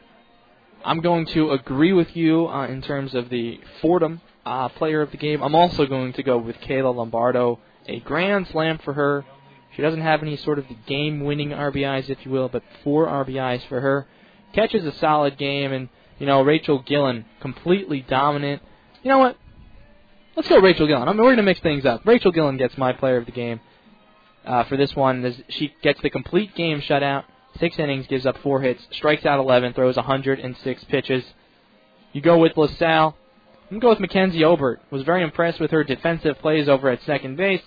I'm going to agree with you in terms of the Fordham player of the game. I'm also going to go with Kayla Lombardo. A grand slam for her. She doesn't have any sort of game-winning RBIs, if you will, but 4 RBIs for her. Catches a solid game, and, Rachel Gillen, completely dominant. You know what? Let's go Rachel Gillen. We're going to mix things up. Rachel Gillen gets my player of the game for this one. She gets the complete game shutout, 6 innings, gives up 4 hits, strikes out 11, throws 106 pitches. You go with LaSalle. I'm going to go with Mackenzie Obert. Was very impressed with her defensive plays over at second base.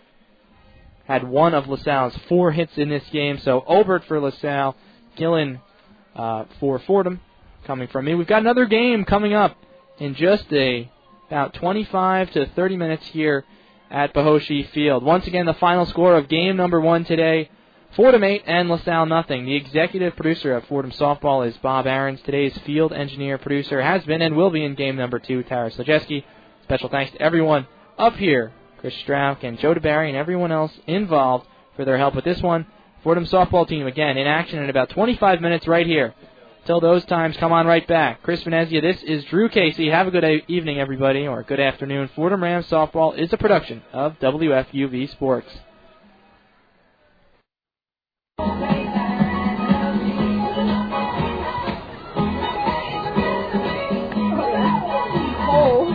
Had 1 of LaSalle's 4 hits in this game, so Obert for LaSalle, Gillen for Fordham, coming from me. We've got another game coming up in just about 25 to 30 minutes here at Bohoshi Field. Once again, the final score of game number 1 today, Fordham 8 and LaSalle nothing. The executive producer of Fordham Softball is Bob Aarons. Today's field engineer producer has been and will be in game number 2, Tara Slajeski. Special thanks to everyone up here, Chris Strauch and Joe DeBarry and everyone else involved for their help with this one. Fordham softball team, again, in action in about 25 minutes right here. Till those times, come on right back. Chris Venezia, this is Drew Casey. Have a good evening, everybody, or good afternoon. Fordham Rams Softball is a production of WFUV Sports.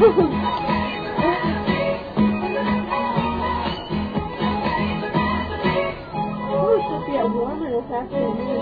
Oh, it should get warmer this afternoon.